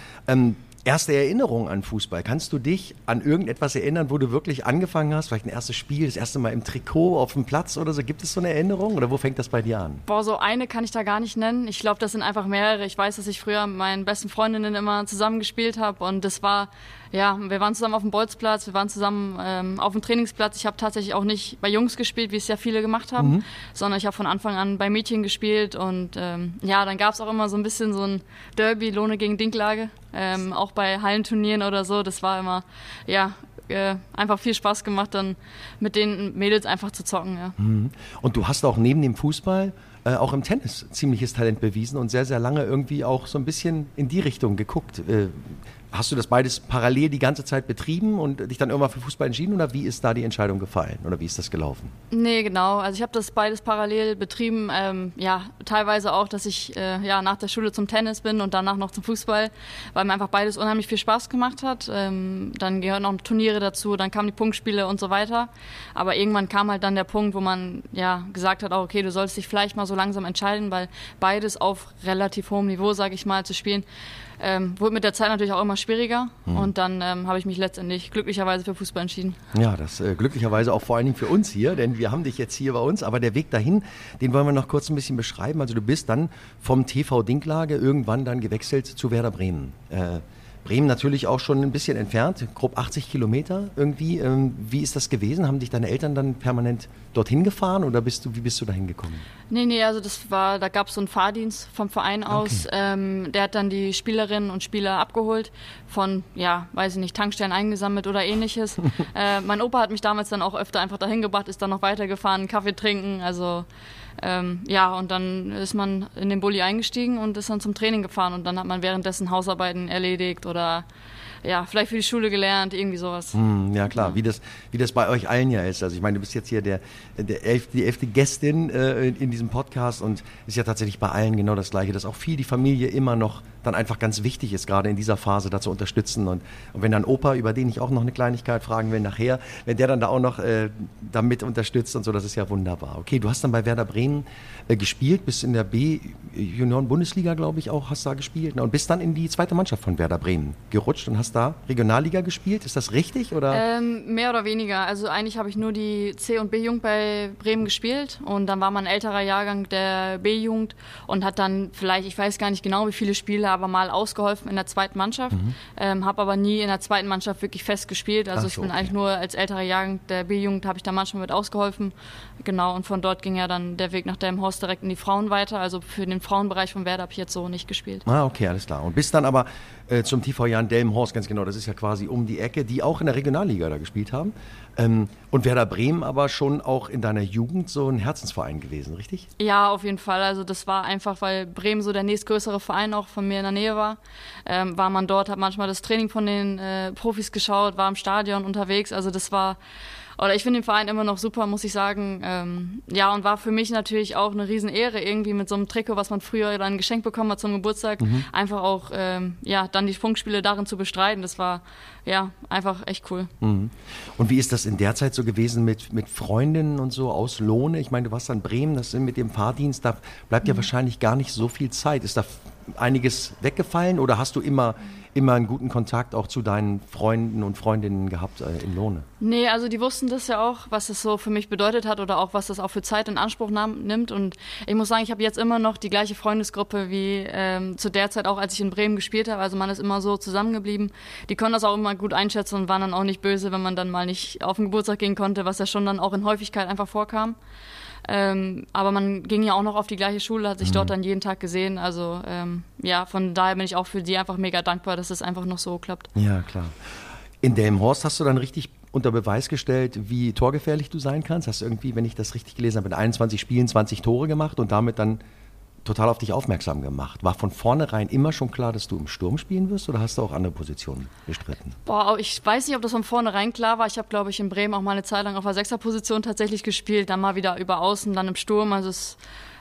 erste Erinnerung an Fußball. Kannst du dich an irgendetwas erinnern, wo du wirklich angefangen hast? Vielleicht ein erstes Spiel, das erste Mal im Trikot auf dem Platz oder so. Gibt es so eine Erinnerung oder wo fängt das bei dir an? Boah, so eine kann ich da gar nicht nennen. Ich glaube, das sind einfach mehrere. Ich weiß, dass ich früher mit meinen besten Freundinnen immer zusammen gespielt habe und das war, ja, wir waren zusammen auf dem Bolzplatz, wir waren zusammen auf dem Trainingsplatz. Ich habe tatsächlich auch nicht bei Jungs gespielt, wie es ja viele gemacht haben, sondern ich habe von Anfang an bei Mädchen gespielt und ja, dann gab es auch immer so ein bisschen so ein Derby, Lohne gegen Dinklage, auch bei Hallenturnieren oder so. Das war immer, ja, einfach viel Spaß gemacht, dann mit den Mädels einfach zu zocken. Ja. Und du hast auch neben dem Fußball auch im Tennis ziemliches Talent bewiesen und sehr, sehr lange irgendwie auch so ein bisschen in die Richtung geguckt. Hast du das beides parallel die ganze Zeit betrieben und dich dann irgendwann für Fußball entschieden oder wie ist da die Entscheidung gefallen oder wie ist das gelaufen? Nee, genau. Also ich habe das beides parallel betrieben. Teilweise auch, dass ich nach der Schule zum Tennis bin und danach noch zum Fußball, weil mir einfach beides unheimlich viel Spaß gemacht hat. Dann gehören noch Turniere dazu, dann kamen die Punktspiele und so weiter. Aber irgendwann kam halt dann der Punkt, wo man gesagt hat, okay, du sollst dich vielleicht mal so langsam entscheiden, weil beides auf relativ hohem Niveau, sage ich mal, zu spielen, wurde mit der Zeit natürlich auch immer schwieriger und dann habe ich mich letztendlich glücklicherweise für Fußball entschieden. Ja, das glücklicherweise auch vor allen Dingen für uns hier, denn wir haben dich jetzt hier bei uns, aber der Weg dahin, den wollen wir noch kurz ein bisschen beschreiben. Also du bist dann vom TV Dinklage irgendwann dann gewechselt zu Werder Bremen. Bremen natürlich auch schon ein bisschen entfernt, grob 80 Kilometer irgendwie. Wie ist das gewesen? Haben dich deine Eltern dann permanent dorthin gefahren oder wie bist du da hingekommen? Nee, also da gab es so einen Fahrdienst vom Verein aus. Okay. Der hat dann die Spielerinnen und Spieler abgeholt von, Tankstellen eingesammelt oder ähnliches. Mein Opa hat mich damals dann auch öfter einfach dahin gebracht, ist dann noch weitergefahren, Kaffee trinken, also und dann ist man in den Bulli eingestiegen und ist dann zum Training gefahren und dann hat man währenddessen Hausarbeiten erledigt oder vielleicht für die Schule gelernt, irgendwie sowas. Ja klar, wie das bei euch allen ja ist. Also ich meine, du bist jetzt hier die 11. Gästin in diesem Podcast und ist ja tatsächlich bei allen genau das Gleiche, dass auch viel die Familie immer noch dann einfach ganz wichtig ist, gerade in dieser Phase da zu unterstützen. Und wenn dann Opa, über den ich auch noch eine Kleinigkeit fragen will nachher, wenn der dann da auch noch damit unterstützt und so, das ist ja wunderbar. Okay, du hast dann bei Werder Bremen gespielt, bist in der B-Junioren-Bundesliga, glaube ich, auch, hast da gespielt und bist dann in die zweite Mannschaft von Werder Bremen gerutscht und hast da Regionalliga gespielt. Ist das richtig? Oder? Mehr oder weniger. Also eigentlich habe ich nur die C- und B-Jugend bei Bremen gespielt und dann war man ein älterer Jahrgang der B-Jugend und hat dann vielleicht, ich weiß gar nicht genau, wie viele Spiele, aber mal ausgeholfen in der zweiten Mannschaft. Habe aber nie in der zweiten Mannschaft wirklich fest gespielt. Also ich bin eigentlich nur als älterer Jahrgang der B-Jugend, habe ich da manchmal mit ausgeholfen. Genau, und von dort ging ja dann der Weg nach Delmenhorst direkt in die Frauen weiter. Also für den Frauenbereich von Werder habe ich jetzt so nicht gespielt. Okay, alles klar. Und bist dann aber zum TV Jan Delmenhorst, ganz genau, das ist ja quasi um die Ecke, die auch in der Regionalliga da gespielt haben. Und Werder Bremen aber schon auch in deiner Jugend so ein Herzensverein gewesen, richtig? Ja, auf jeden Fall. Also das war einfach, weil Bremen so der nächstgrößere Verein auch von mir in der Nähe war. War man dort, hat manchmal das Training von den Profis geschaut, war im Stadion unterwegs. Also ich finde den Verein immer noch super, muss ich sagen. Und war für mich natürlich auch eine Riesenehre, irgendwie mit so einem Trikot, was man früher dann geschenkt bekommen hat zum Geburtstag, einfach auch dann die Punktspiele darin zu bestreiten. Das war einfach echt cool. Und wie ist das in der Zeit so gewesen mit Freundinnen und so aus Lohne? Ich meine, du warst dann in Bremen, das mit dem Fahrdienst, da bleibt ja wahrscheinlich gar nicht so viel Zeit. Ist da einiges weggefallen oder hast du immer einen guten Kontakt auch zu deinen Freunden und Freundinnen gehabt in Lohne? Nee, also die wussten das ja auch, was das so für mich bedeutet hat oder auch was das auch für Zeit in Anspruch nimmt. Und ich muss sagen, ich habe jetzt immer noch die gleiche Freundesgruppe wie zu der Zeit auch, als ich in Bremen gespielt habe. Also man ist immer so zusammengeblieben. Die können das auch immer gut einschätzen und waren dann auch nicht böse, wenn man dann mal nicht auf den Geburtstag gehen konnte, was ja schon dann auch in Häufigkeit einfach vorkam. Aber man ging ja auch noch auf die gleiche Schule, hat sich dort dann jeden Tag gesehen. Also von daher bin ich auch für die einfach mega dankbar, dass es einfach noch so klappt. Ja, klar. In Delmenhorst hast du dann richtig unter Beweis gestellt, wie torgefährlich du sein kannst. Hast du irgendwie, wenn ich das richtig gelesen habe, in 21 Spielen 20 Tore gemacht und damit dann total auf dich aufmerksam gemacht. War von vornherein immer schon klar, dass du im Sturm spielen wirst oder hast du auch andere Positionen bestritten? Ich weiß nicht, ob das von vornherein klar war. Ich habe, glaube ich, in Bremen auch mal eine Zeit lang auf der Sechserposition tatsächlich gespielt, dann mal wieder über Außen, dann im Sturm. Also es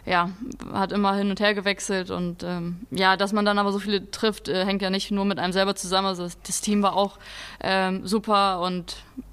hat immer hin und her gewechselt und dass man dann aber so viele trifft, hängt ja nicht nur mit einem selber zusammen. Also das Team war auch super und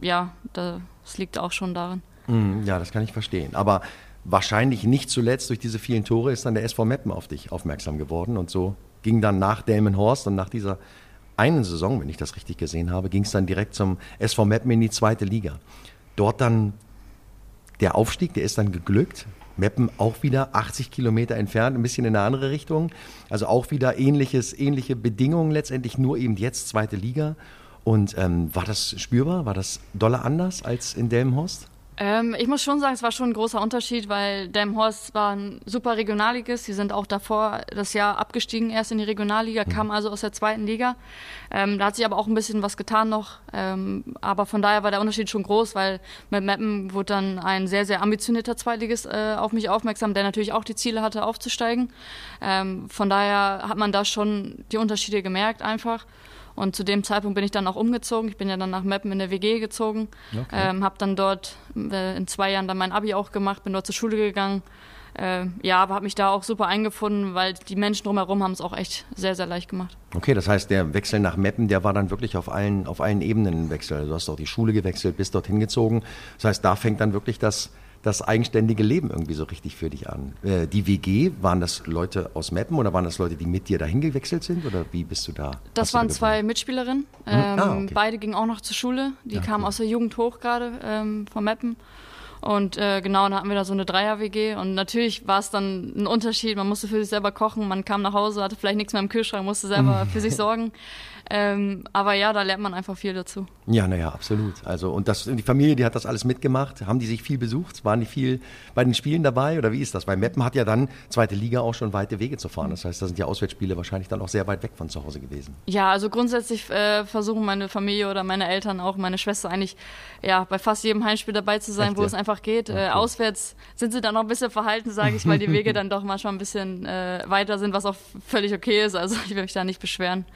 das liegt auch schon daran. Ja, das kann ich verstehen. Aber wahrscheinlich nicht zuletzt durch diese vielen Tore ist dann der SV Meppen auf dich aufmerksam geworden und so ging dann nach Delmenhorst und nach dieser einen Saison, wenn ich das richtig gesehen habe, ging es dann direkt zum SV Meppen in die zweite Liga. Dort dann der Aufstieg, der ist dann geglückt. Meppen auch wieder 80 Kilometer entfernt, ein bisschen in eine andere Richtung. Also auch wieder ähnliche Bedingungen letztendlich, nur eben jetzt zweite Liga. Und war das spürbar? War das dolle anders als in Delmenhorst? Ich muss schon sagen, es war schon ein großer Unterschied, weil Delmenhorst war ein super Regionalligist. Sie sind auch davor das Jahr abgestiegen, erst in die Regionalliga, kamen also aus der zweiten Liga. Da hat sich aber auch ein bisschen was getan noch. Aber von daher war der Unterschied schon groß, weil mit Meppen wurde dann ein sehr, sehr ambitionierter Zweitligist auf mich aufmerksam, der natürlich auch die Ziele hatte, aufzusteigen. Von daher hat man da schon die Unterschiede gemerkt einfach. Und zu dem Zeitpunkt bin ich dann auch umgezogen. Ich bin ja dann nach Meppen in der WG gezogen. Okay. Habe dann dort in 2 Jahren dann mein Abi auch gemacht, bin dort zur Schule gegangen. Aber habe mich da auch super eingefunden, weil die Menschen drumherum haben es auch echt sehr, sehr leicht gemacht. Okay, das heißt, der Wechsel nach Meppen, der war dann wirklich auf allen Ebenen ein Wechsel. Also du hast auch die Schule gewechselt, bist dorthin gezogen. Das heißt, da fängt dann wirklich das eigenständige Leben irgendwie so richtig für dich an. Die WG, waren das Leute aus Meppen oder waren das Leute, die mit dir dahin gewechselt sind? Oder wie bist du da? Das waren 2 Mitspielerinnen. Okay. Beide gingen auch noch zur Schule. Die kamen aus der Jugend hoch gerade von Meppen. Und dann hatten wir da so eine 3er-WG und natürlich war es dann ein Unterschied. Man musste für sich selber kochen, man kam nach Hause, hatte vielleicht nichts mehr im Kühlschrank, musste selber für sich sorgen. Aber ja, da lernt man einfach viel dazu. Ja, absolut. Also und die Familie, die hat das alles mitgemacht. Haben die sich viel besucht? Waren die viel bei den Spielen dabei oder wie ist das? Weil Meppen hat ja dann 2. Liga auch schon weite Wege zu fahren. Das heißt, da sind die Auswärtsspiele wahrscheinlich dann auch sehr weit weg von zu Hause gewesen. Ja, also grundsätzlich versuchen meine Familie oder meine Eltern, auch meine Schwester eigentlich bei fast jedem Heimspiel dabei zu sein, echt, wo es einfach geht. Okay. Auswärts sind sie dann noch ein bisschen verhalten, sage ich, weil die Wege dann doch manchmal ein bisschen weiter sind, was auch völlig okay ist. Also ich will mich da nicht beschweren.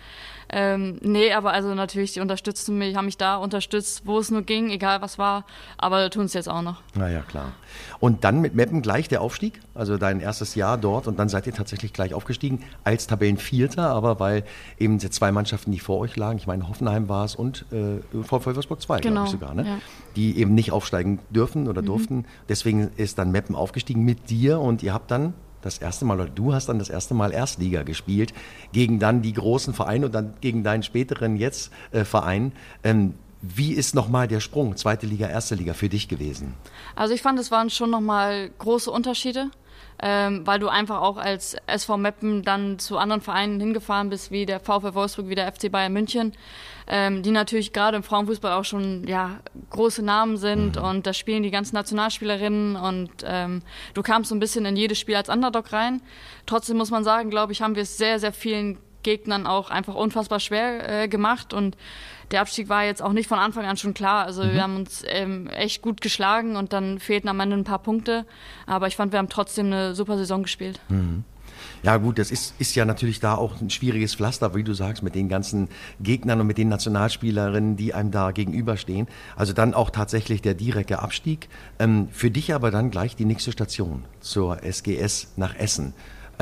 Aber also natürlich, die unterstützten mich, haben mich da unterstützt, wo es nur ging, egal was war, aber tun es jetzt auch noch. Naja, klar. Und dann mit Meppen gleich der Aufstieg, also dein erstes Jahr dort und dann seid ihr tatsächlich gleich aufgestiegen als Tabellenvierter, aber weil eben die 2 Mannschaften, die vor euch lagen, ich meine Hoffenheim war es und VfL Wolfsburg 2, glaube ich sogar, ne? Ja. Die eben nicht aufsteigen dürfen oder durften. Deswegen ist dann Meppen aufgestiegen mit dir und ihr habt dann du hast dann das erste Mal Erstliga gespielt, gegen dann die großen Vereine und dann gegen deinen späteren Verein. Wie ist nochmal der Sprung, 2. Liga, 1. Liga für dich gewesen? Also ich fand, es waren schon nochmal große Unterschiede, weil du einfach auch als SV Meppen dann zu anderen Vereinen hingefahren bist, wie der VfL Wolfsburg, wie der FC Bayern München, die natürlich gerade im Frauenfußball auch schon große Namen sind und da spielen die ganzen Nationalspielerinnen und du kamst so ein bisschen in jedes Spiel als Underdog rein. Trotzdem muss man sagen, glaube ich, haben wir es sehr, sehr vielen Gegnern auch einfach unfassbar schwer gemacht und der Abstieg war jetzt auch nicht von Anfang an schon klar. Also wir haben uns echt gut geschlagen und dann fehlten am Ende ein paar Punkte. Aber ich fand, wir haben trotzdem eine super Saison gespielt. Mhm. Ja gut, das ist ja natürlich da auch ein schwieriges Pflaster, wie du sagst, mit den ganzen Gegnern und mit den Nationalspielerinnen, die einem da gegenüberstehen. Also dann auch tatsächlich der direkte Abstieg. Für dich aber dann gleich die nächste Station zur SGS nach Essen.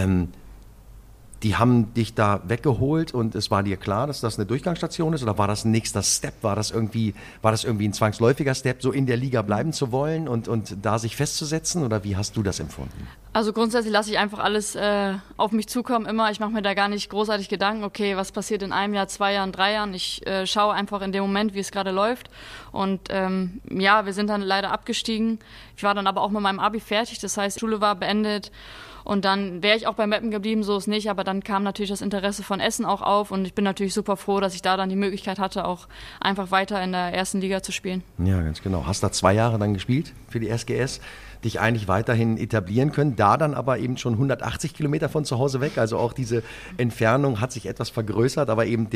Die haben dich da weggeholt und es war dir klar, dass das eine Durchgangsstation ist oder war das ein nächster Step? War das irgendwie ein zwangsläufiger Step, so in der Liga bleiben zu wollen und da sich festzusetzen oder wie hast du das empfunden? Also grundsätzlich lasse ich einfach alles auf mich zukommen immer. Ich mache mir da gar nicht großartig Gedanken, okay, was passiert in 1 Jahr, 2 Jahren, 3 Jahren. Ich schaue einfach in dem Moment, wie es gerade läuft und wir sind dann leider abgestiegen. Ich war dann aber auch mit meinem Abi fertig, das heißt, Schule war beendet. Und dann wäre ich auch bei Meppen geblieben, so ist nicht, aber dann kam natürlich das Interesse von Essen auch auf und ich bin natürlich super froh, dass ich da dann die Möglichkeit hatte, auch einfach weiter in der 1. Liga zu spielen. Ja, ganz genau. Hast da 2 Jahre dann gespielt für die SGS, dich eigentlich weiterhin etablieren können, da dann aber eben schon 180 Kilometer von zu Hause weg, also auch diese Entfernung hat sich etwas vergrößert, aber eben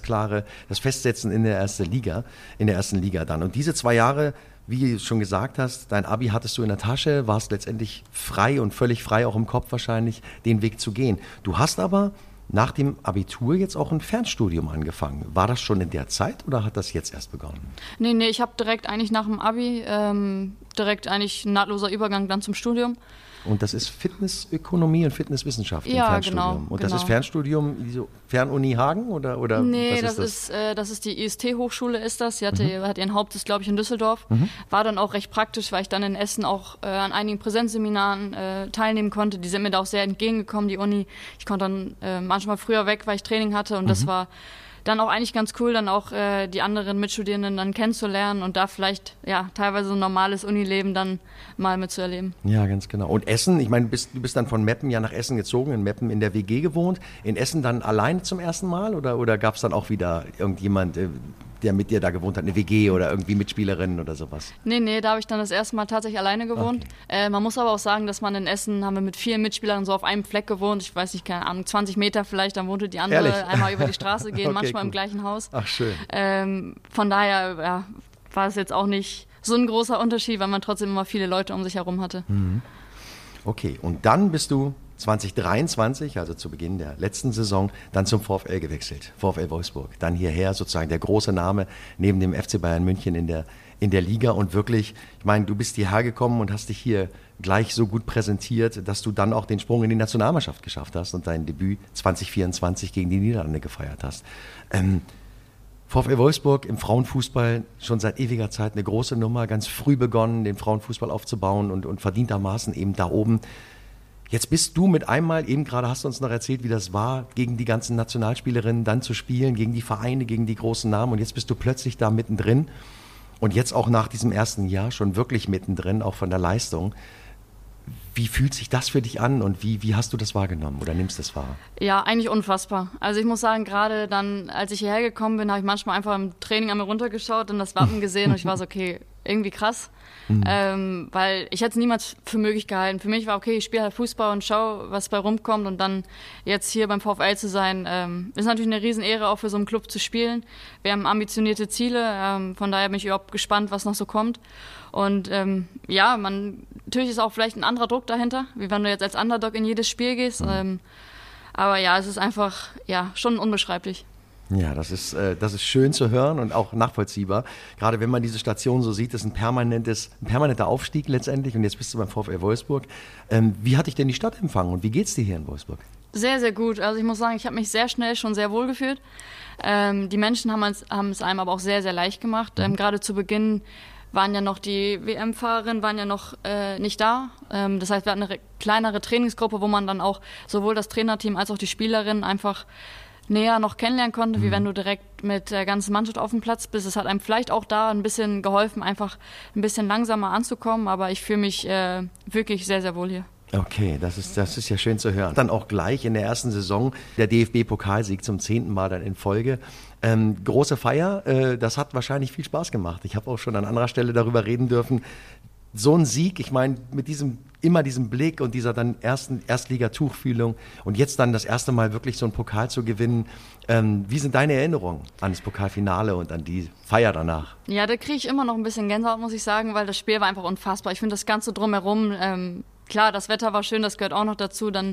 das Festsetzen in der 1. Liga dann. Und diese 2 Jahre, wie du schon gesagt hast, dein Abi hattest du in der Tasche, warst letztendlich frei und völlig frei, auch im Kopf wahrscheinlich, den Weg zu gehen. Du hast aber nach dem Abitur jetzt auch ein Fernstudium angefangen. War das schon in der Zeit oder hat das jetzt erst begonnen? Nee, ich habe direkt eigentlich nach dem Abi, direkt eigentlich ein nahtloser Übergang dann zum Studium. Und das ist Fitnessökonomie und Fitnesswissenschaft im Fernstudium. Genau, und das ist Fernstudium, Fernuni Hagen oder nee, was ist das? Das ist die IST-Hochschule ist das. Sie hat ihren Hauptsitz, glaube ich, in Düsseldorf. War dann auch recht praktisch, weil ich dann in Essen auch an einigen Präsenzseminaren teilnehmen konnte. Die sind mir da auch sehr entgegengekommen, die Uni. Ich konnte dann manchmal früher weg, weil ich Training hatte und das war dann auch eigentlich ganz cool, dann auch die anderen Mitstudierenden dann kennenzulernen und da vielleicht teilweise ein normales Unileben dann mal mitzuerleben. Ja, ganz genau. Und Essen, ich meine, du bist dann von Meppen nach Essen gezogen, in Meppen in der WG gewohnt. In Essen dann allein zum ersten Mal oder gab es dann auch wieder irgendjemand, der mit dir da gewohnt hat, eine WG oder irgendwie Mitspielerinnen oder sowas? Nee, da habe ich dann das erste Mal tatsächlich alleine gewohnt. Okay. Man muss aber auch sagen, dass man in Essen, haben wir mit 4 Mitspielern so auf einem Fleck gewohnt. Ich weiß nicht, keine Ahnung, 20 Meter vielleicht, dann wohnte die andere. Ehrlich? Einmal über die Straße gehen, okay, manchmal im gleichen Haus. Ach, schön. Von daher war es jetzt auch nicht so ein großer Unterschied, weil man trotzdem immer viele Leute um sich herum hatte. Mhm. Okay, und dann bist du 2023, also zu Beginn der letzten Saison, dann zum VfL gewechselt, VfL Wolfsburg. Dann hierher sozusagen der große Name neben dem FC Bayern München in der Liga und wirklich, ich meine, du bist hierher gekommen und hast dich hier gleich so gut präsentiert, dass du dann auch den Sprung in die Nationalmannschaft geschafft hast und dein Debüt 2024 gegen die Niederlande gefeiert hast. VfL Wolfsburg im Frauenfußball schon seit ewiger Zeit eine große Nummer, ganz früh begonnen, den Frauenfußball aufzubauen und verdientermaßen eben da oben. Jetzt bist du mit einmal, eben gerade hast du uns noch erzählt, wie das war, gegen die ganzen Nationalspielerinnen dann zu spielen, gegen die Vereine, gegen die großen Namen und jetzt bist du plötzlich da mittendrin und jetzt auch nach diesem ersten Jahr schon wirklich mittendrin, auch von der Leistung. Wie fühlt sich das für dich an und wie hast du das wahrgenommen oder nimmst du es wahr? Ja, eigentlich unfassbar. Also ich muss sagen, gerade dann, als ich hierher gekommen bin, habe ich manchmal einfach im Training einmal runtergeschaut und das Wappen gesehen und ich war so, okay, irgendwie krass. Weil ich hätte es niemals für möglich gehalten. Für mich war okay, ich spiele halt Fußball und schau, was bei rumkommt und dann jetzt hier beim VfL zu sein, ist natürlich eine Riesenehre, auch für so einen Club zu spielen. Wir haben ambitionierte Ziele, von daher bin ich überhaupt gespannt, was noch so kommt. Und ja, natürlich ist auch vielleicht ein anderer Druck dahinter, wie wenn du jetzt als Underdog in jedes Spiel gehst. Aber ja, es ist einfach schon unbeschreiblich. Ja, das ist schön zu hören und auch nachvollziehbar. Gerade wenn man diese Station so sieht, ist ein permanenter Aufstieg letztendlich und jetzt bist du beim VfL Wolfsburg. Wie hat dich denn die Stadt empfangen und wie geht's dir hier in Wolfsburg? Sehr, sehr gut. Also ich muss sagen, ich habe mich sehr schnell schon sehr wohl gefühlt. Die Menschen haben es einem aber auch sehr, sehr leicht gemacht. Gerade zu Beginn waren ja noch die WM-Fahrerinnen noch nicht da. Das heißt, wir hatten eine kleinere Trainingsgruppe, wo man dann auch sowohl das Trainerteam als auch die Spielerinnen einfach näher noch kennenlernen konnte, wie wenn du direkt mit der ganzen Mannschaft auf dem Platz bist. Es hat einem vielleicht auch da ein bisschen geholfen, einfach ein bisschen langsamer anzukommen, aber ich fühle mich wirklich sehr, sehr wohl hier. Okay, das ist ja schön zu hören. Dann auch gleich in der ersten Saison der DFB-Pokalsieg zum 10. Mal dann in Folge. Große Feier, das hat wahrscheinlich viel Spaß gemacht. Ich habe auch schon an anderer Stelle darüber reden dürfen. So ein Sieg, ich meine, mit diesem Blick und dieser dann Erstligatuchfühlung und jetzt dann das erste Mal wirklich so einen Pokal zu gewinnen. Wie sind deine Erinnerungen an das Pokalfinale und an die Feier danach? Ja, da kriege ich immer noch ein bisschen Gänsehaut, muss ich sagen, weil das Spiel war einfach unfassbar. Ich finde das Ganze drumherum, klar, das Wetter war schön, das gehört auch noch dazu. Dann,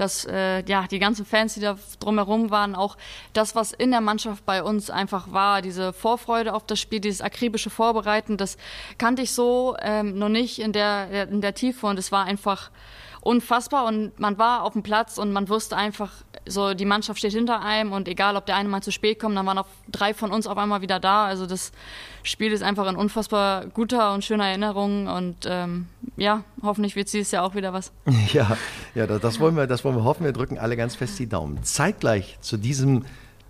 die ganzen Fans, die da drumherum waren, auch das, was in der Mannschaft bei uns einfach war, diese Vorfreude auf das Spiel, dieses akribische Vorbereiten, das kannte ich so noch nicht in der Tiefe und es war einfach unfassbar und man war auf dem Platz und man wusste einfach, so die Mannschaft steht hinter einem und egal, ob der eine mal zu spät kommt, dann waren auch 3 von uns auf einmal wieder da. Also das Spiel ist einfach in unfassbar guter und schöner Erinnerung und hoffentlich wird es dieses Jahr auch wieder was. Ja, das wollen wir hoffen. Wir drücken alle ganz fest die Daumen. Zeitgleich zu diesem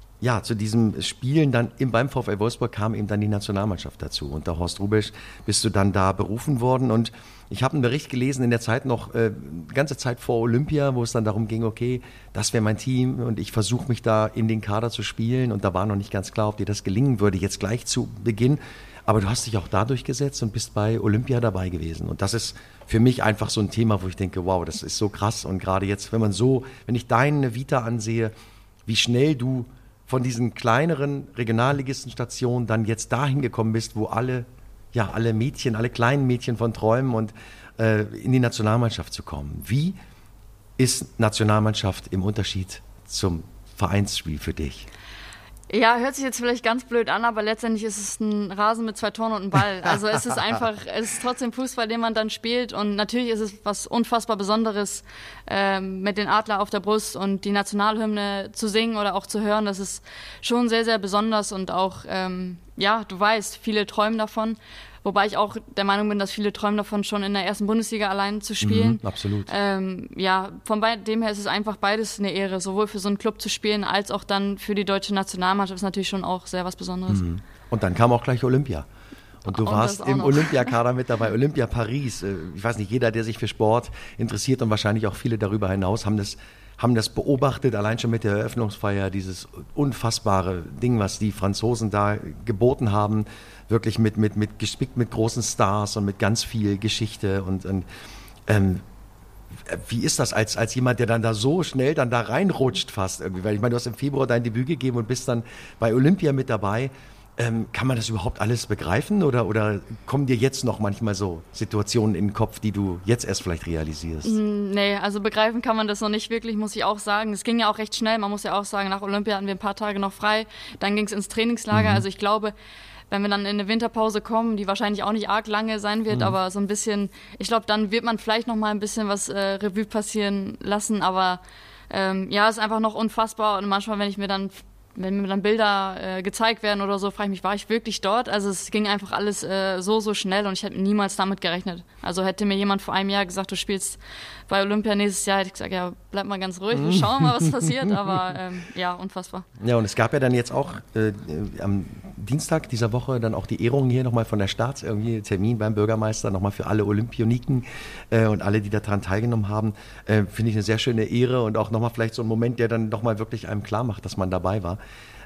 Spielen dann beim VfL Wolfsburg kam eben dann die Nationalmannschaft dazu. Unter Horst Hrubesch bist du dann da berufen worden und ich habe einen Bericht gelesen in der Zeit noch, die ganze Zeit vor Olympia, wo es dann darum ging, okay, das wäre mein Team und ich versuche mich da in den Kader zu spielen und da war noch nicht ganz klar, ob dir das gelingen würde, jetzt gleich zu Beginn. Aber du hast dich auch da durchgesetzt und bist bei Olympia dabei gewesen und das ist für mich einfach so ein Thema, wo ich denke, wow, das ist so krass und gerade jetzt, wenn ich deine Vita ansehe, wie schnell du von diesen kleineren Regionalligistenstationen dann jetzt dahin gekommen bist, wo alle Mädchen, alle kleinen Mädchen von träumen und in die Nationalmannschaft zu kommen. Wie ist Nationalmannschaft im Unterschied zum Vereinsspiel für dich? Ja, hört sich jetzt vielleicht ganz blöd an, aber letztendlich ist es ein Rasen mit 2 Toren und einem Ball. Also es ist trotzdem Fußball, den man dann spielt und natürlich ist es was unfassbar Besonderes, mit den Adler auf der Brust und die Nationalhymne zu singen oder auch zu hören. Das ist schon sehr, sehr besonders und auch, du weißt, viele träumen davon. Wobei ich auch der Meinung bin, dass viele träumen davon, schon in der ersten Bundesliga allein zu spielen. Absolut. Von dem her ist es einfach beides eine Ehre, sowohl für so einen Club zu spielen, als auch dann für die deutsche Nationalmannschaft. Das ist natürlich schon auch sehr was Besonderes. Und dann kam auch gleich Olympia. Und du warst im Olympiakader mit dabei, Olympia Paris. Ich weiß nicht, jeder, der sich für Sport interessiert und wahrscheinlich auch viele darüber hinaus, haben das beobachtet, allein schon mit der Eröffnungsfeier, dieses unfassbare Ding, was die Franzosen da geboten haben, wirklich gespickt mit großen Stars und mit ganz viel Geschichte und wie ist das als jemand, der dann da so schnell dann da reinrutscht fast irgendwie, weil ich meine, du hast im Februar dein Debüt gegeben und bist dann bei Olympia mit dabei. Kann man das überhaupt alles begreifen oder kommen dir jetzt noch manchmal so Situationen in den Kopf, die du jetzt erst vielleicht realisierst? Nee, also begreifen kann man das noch nicht wirklich, muss ich auch sagen. Es ging ja auch recht schnell, man muss ja auch sagen, nach Olympia hatten wir ein paar Tage noch frei, dann ging es ins Trainingslager. Also ich glaube, wenn wir dann in eine Winterpause kommen, die wahrscheinlich auch nicht arg lange sein wird, aber so ein bisschen, ich glaube, dann wird man vielleicht noch mal ein bisschen was Revue passieren lassen, aber ja, ist einfach noch unfassbar und manchmal, wenn mir dann Bilder gezeigt werden oder so, frage ich mich, war ich wirklich dort? Also es ging einfach alles so schnell und ich hätte niemals damit gerechnet. Also hätte mir jemand vor einem Jahr gesagt, du spielst bei Olympia nächstes Jahr, hätte ich gesagt, ja, bleib mal ganz ruhig, wir schauen mal, was passiert, aber ja, unfassbar. Ja, und es gab ja dann jetzt auch am Dienstag dieser Woche dann auch die Ehrung hier nochmal von der Stadt, irgendwie Termin beim Bürgermeister, nochmal für alle Olympioniken und alle, die daran teilgenommen haben, finde ich eine sehr schöne Ehre und auch nochmal vielleicht so ein Moment, der dann nochmal wirklich einem klar macht, dass man dabei war.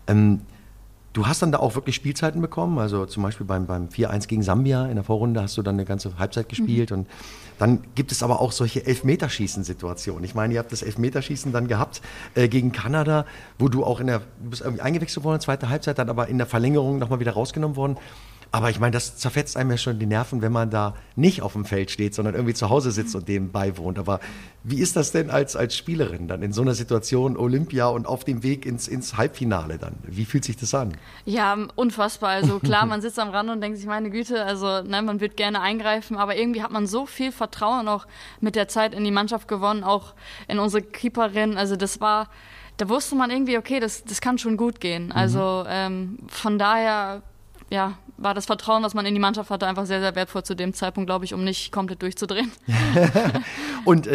Du hast dann da auch wirklich Spielzeiten bekommen, also zum Beispiel beim 4-1 gegen Sambia in der Vorrunde hast du dann eine ganze Halbzeit gespielt und dann gibt es aber auch solche Elfmeterschießen-Situationen. Ich meine, ihr habt das Elfmeterschießen dann gehabt gegen Kanada, wo du auch du bist irgendwie eingewechselt worden, zweite Halbzeit, dann aber in der Verlängerung nochmal wieder rausgenommen worden. Aber ich meine, das zerfetzt einem ja schon die Nerven, wenn man da nicht auf dem Feld steht, sondern irgendwie zu Hause sitzt und dem beiwohnt. Aber wie ist das denn als Spielerin dann in so einer Situation, Olympia und auf dem Weg ins Halbfinale dann? Wie fühlt sich das an? Ja, unfassbar. Also klar, man sitzt am Rand und denkt sich, meine Güte, also man wird gerne eingreifen, aber irgendwie hat man so viel Vertrauen auch mit der Zeit in die Mannschaft gewonnen, auch in unsere Keeperin. Also da wusste man irgendwie, okay, das kann schon gut gehen. Also von daher, ja, war das Vertrauen, was man in die Mannschaft hatte, einfach sehr, sehr wertvoll zu dem Zeitpunkt, glaube ich, um nicht komplett durchzudrehen. Und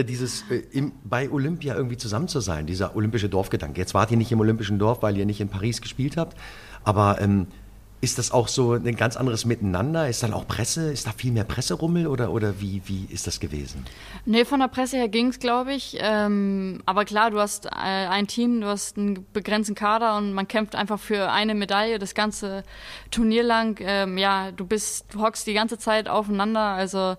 bei Olympia irgendwie zusammen zu sein, dieser olympische Dorfgedanke. Jetzt wart ihr nicht im Olympischen Dorf, weil ihr nicht in Paris gespielt habt, aber ist das auch so ein ganz anderes Miteinander? Ist dann auch Presse? Ist da viel mehr Presserummel oder wie ist das gewesen? Nee, von der Presse her ging es, glaube ich. Aber klar, du hast ein Team, du hast einen begrenzten Kader und man kämpft einfach für eine Medaille das ganze Turnier lang. Ja, du hockst die ganze Zeit aufeinander. Also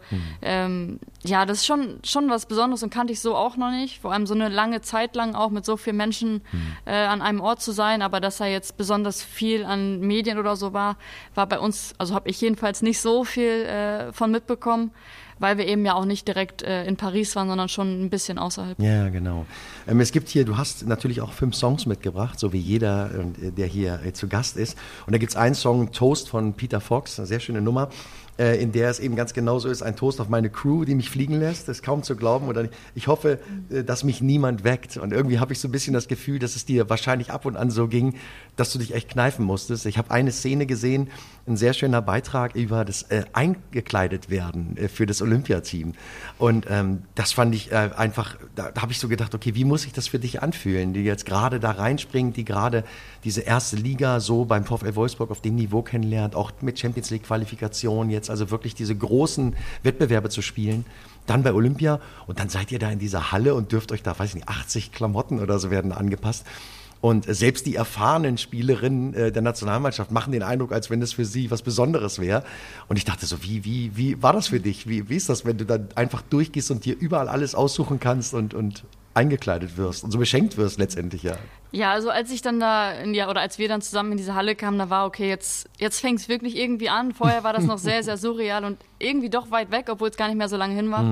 ja, das ist schon was Besonderes und kannte ich so auch noch nicht. Vor allem so eine lange Zeit lang auch mit so vielen Menschen an einem Ort zu sein. Aber dass da jetzt besonders viel an Medien oder so war bei uns, also habe ich jedenfalls nicht so viel von mitbekommen, weil wir eben ja auch nicht direkt in Paris waren, sondern schon ein bisschen außerhalb. Ja, genau. Es gibt hier, du hast natürlich auch 5 Songs mitgebracht, so wie jeder, der hier zu Gast ist. Und da gibt es einen Song, Toast von Peter Fox, eine sehr schöne Nummer, in der es eben ganz genauso ist, ein Toast auf meine Crew, die mich fliegen lässt. Das ist kaum zu glauben. Oder ich hoffe, dass mich niemand weckt. Und irgendwie habe ich so ein bisschen das Gefühl, dass es dir wahrscheinlich ab und an so ging, dass du dich echt kneifen musstest. Ich habe eine Szene gesehen, ein sehr schöner Beitrag über das eingekleidet werden für das Olympiateam. Und das fand ich einfach, da habe ich so gedacht, okay, wie muss sich das für dich anfühlen, die jetzt gerade da reinspringt, die gerade diese erste Liga so beim VfL Wolfsburg auf dem Niveau kennenlernt, auch mit Champions League Qualifikation jetzt, also wirklich diese großen Wettbewerbe zu spielen, dann bei Olympia und dann seid ihr da in dieser Halle und dürft euch da, weiß ich nicht, 80 Klamotten oder so werden angepasst. Und selbst die erfahrenen Spielerinnen der Nationalmannschaft machen den Eindruck, als wenn das für sie was Besonderes wäre. Und ich dachte so, wie war das für dich? Wie ist das, wenn du dann einfach durchgehst und dir überall alles aussuchen kannst und eingekleidet wirst und so beschenkt wirst letztendlich, ja? Ja, also als ich dann als wir dann zusammen in diese Halle kamen, da war okay, jetzt fängt es wirklich irgendwie an. Vorher war das noch sehr, sehr surreal und irgendwie doch weit weg, obwohl es gar nicht mehr so lange hin war.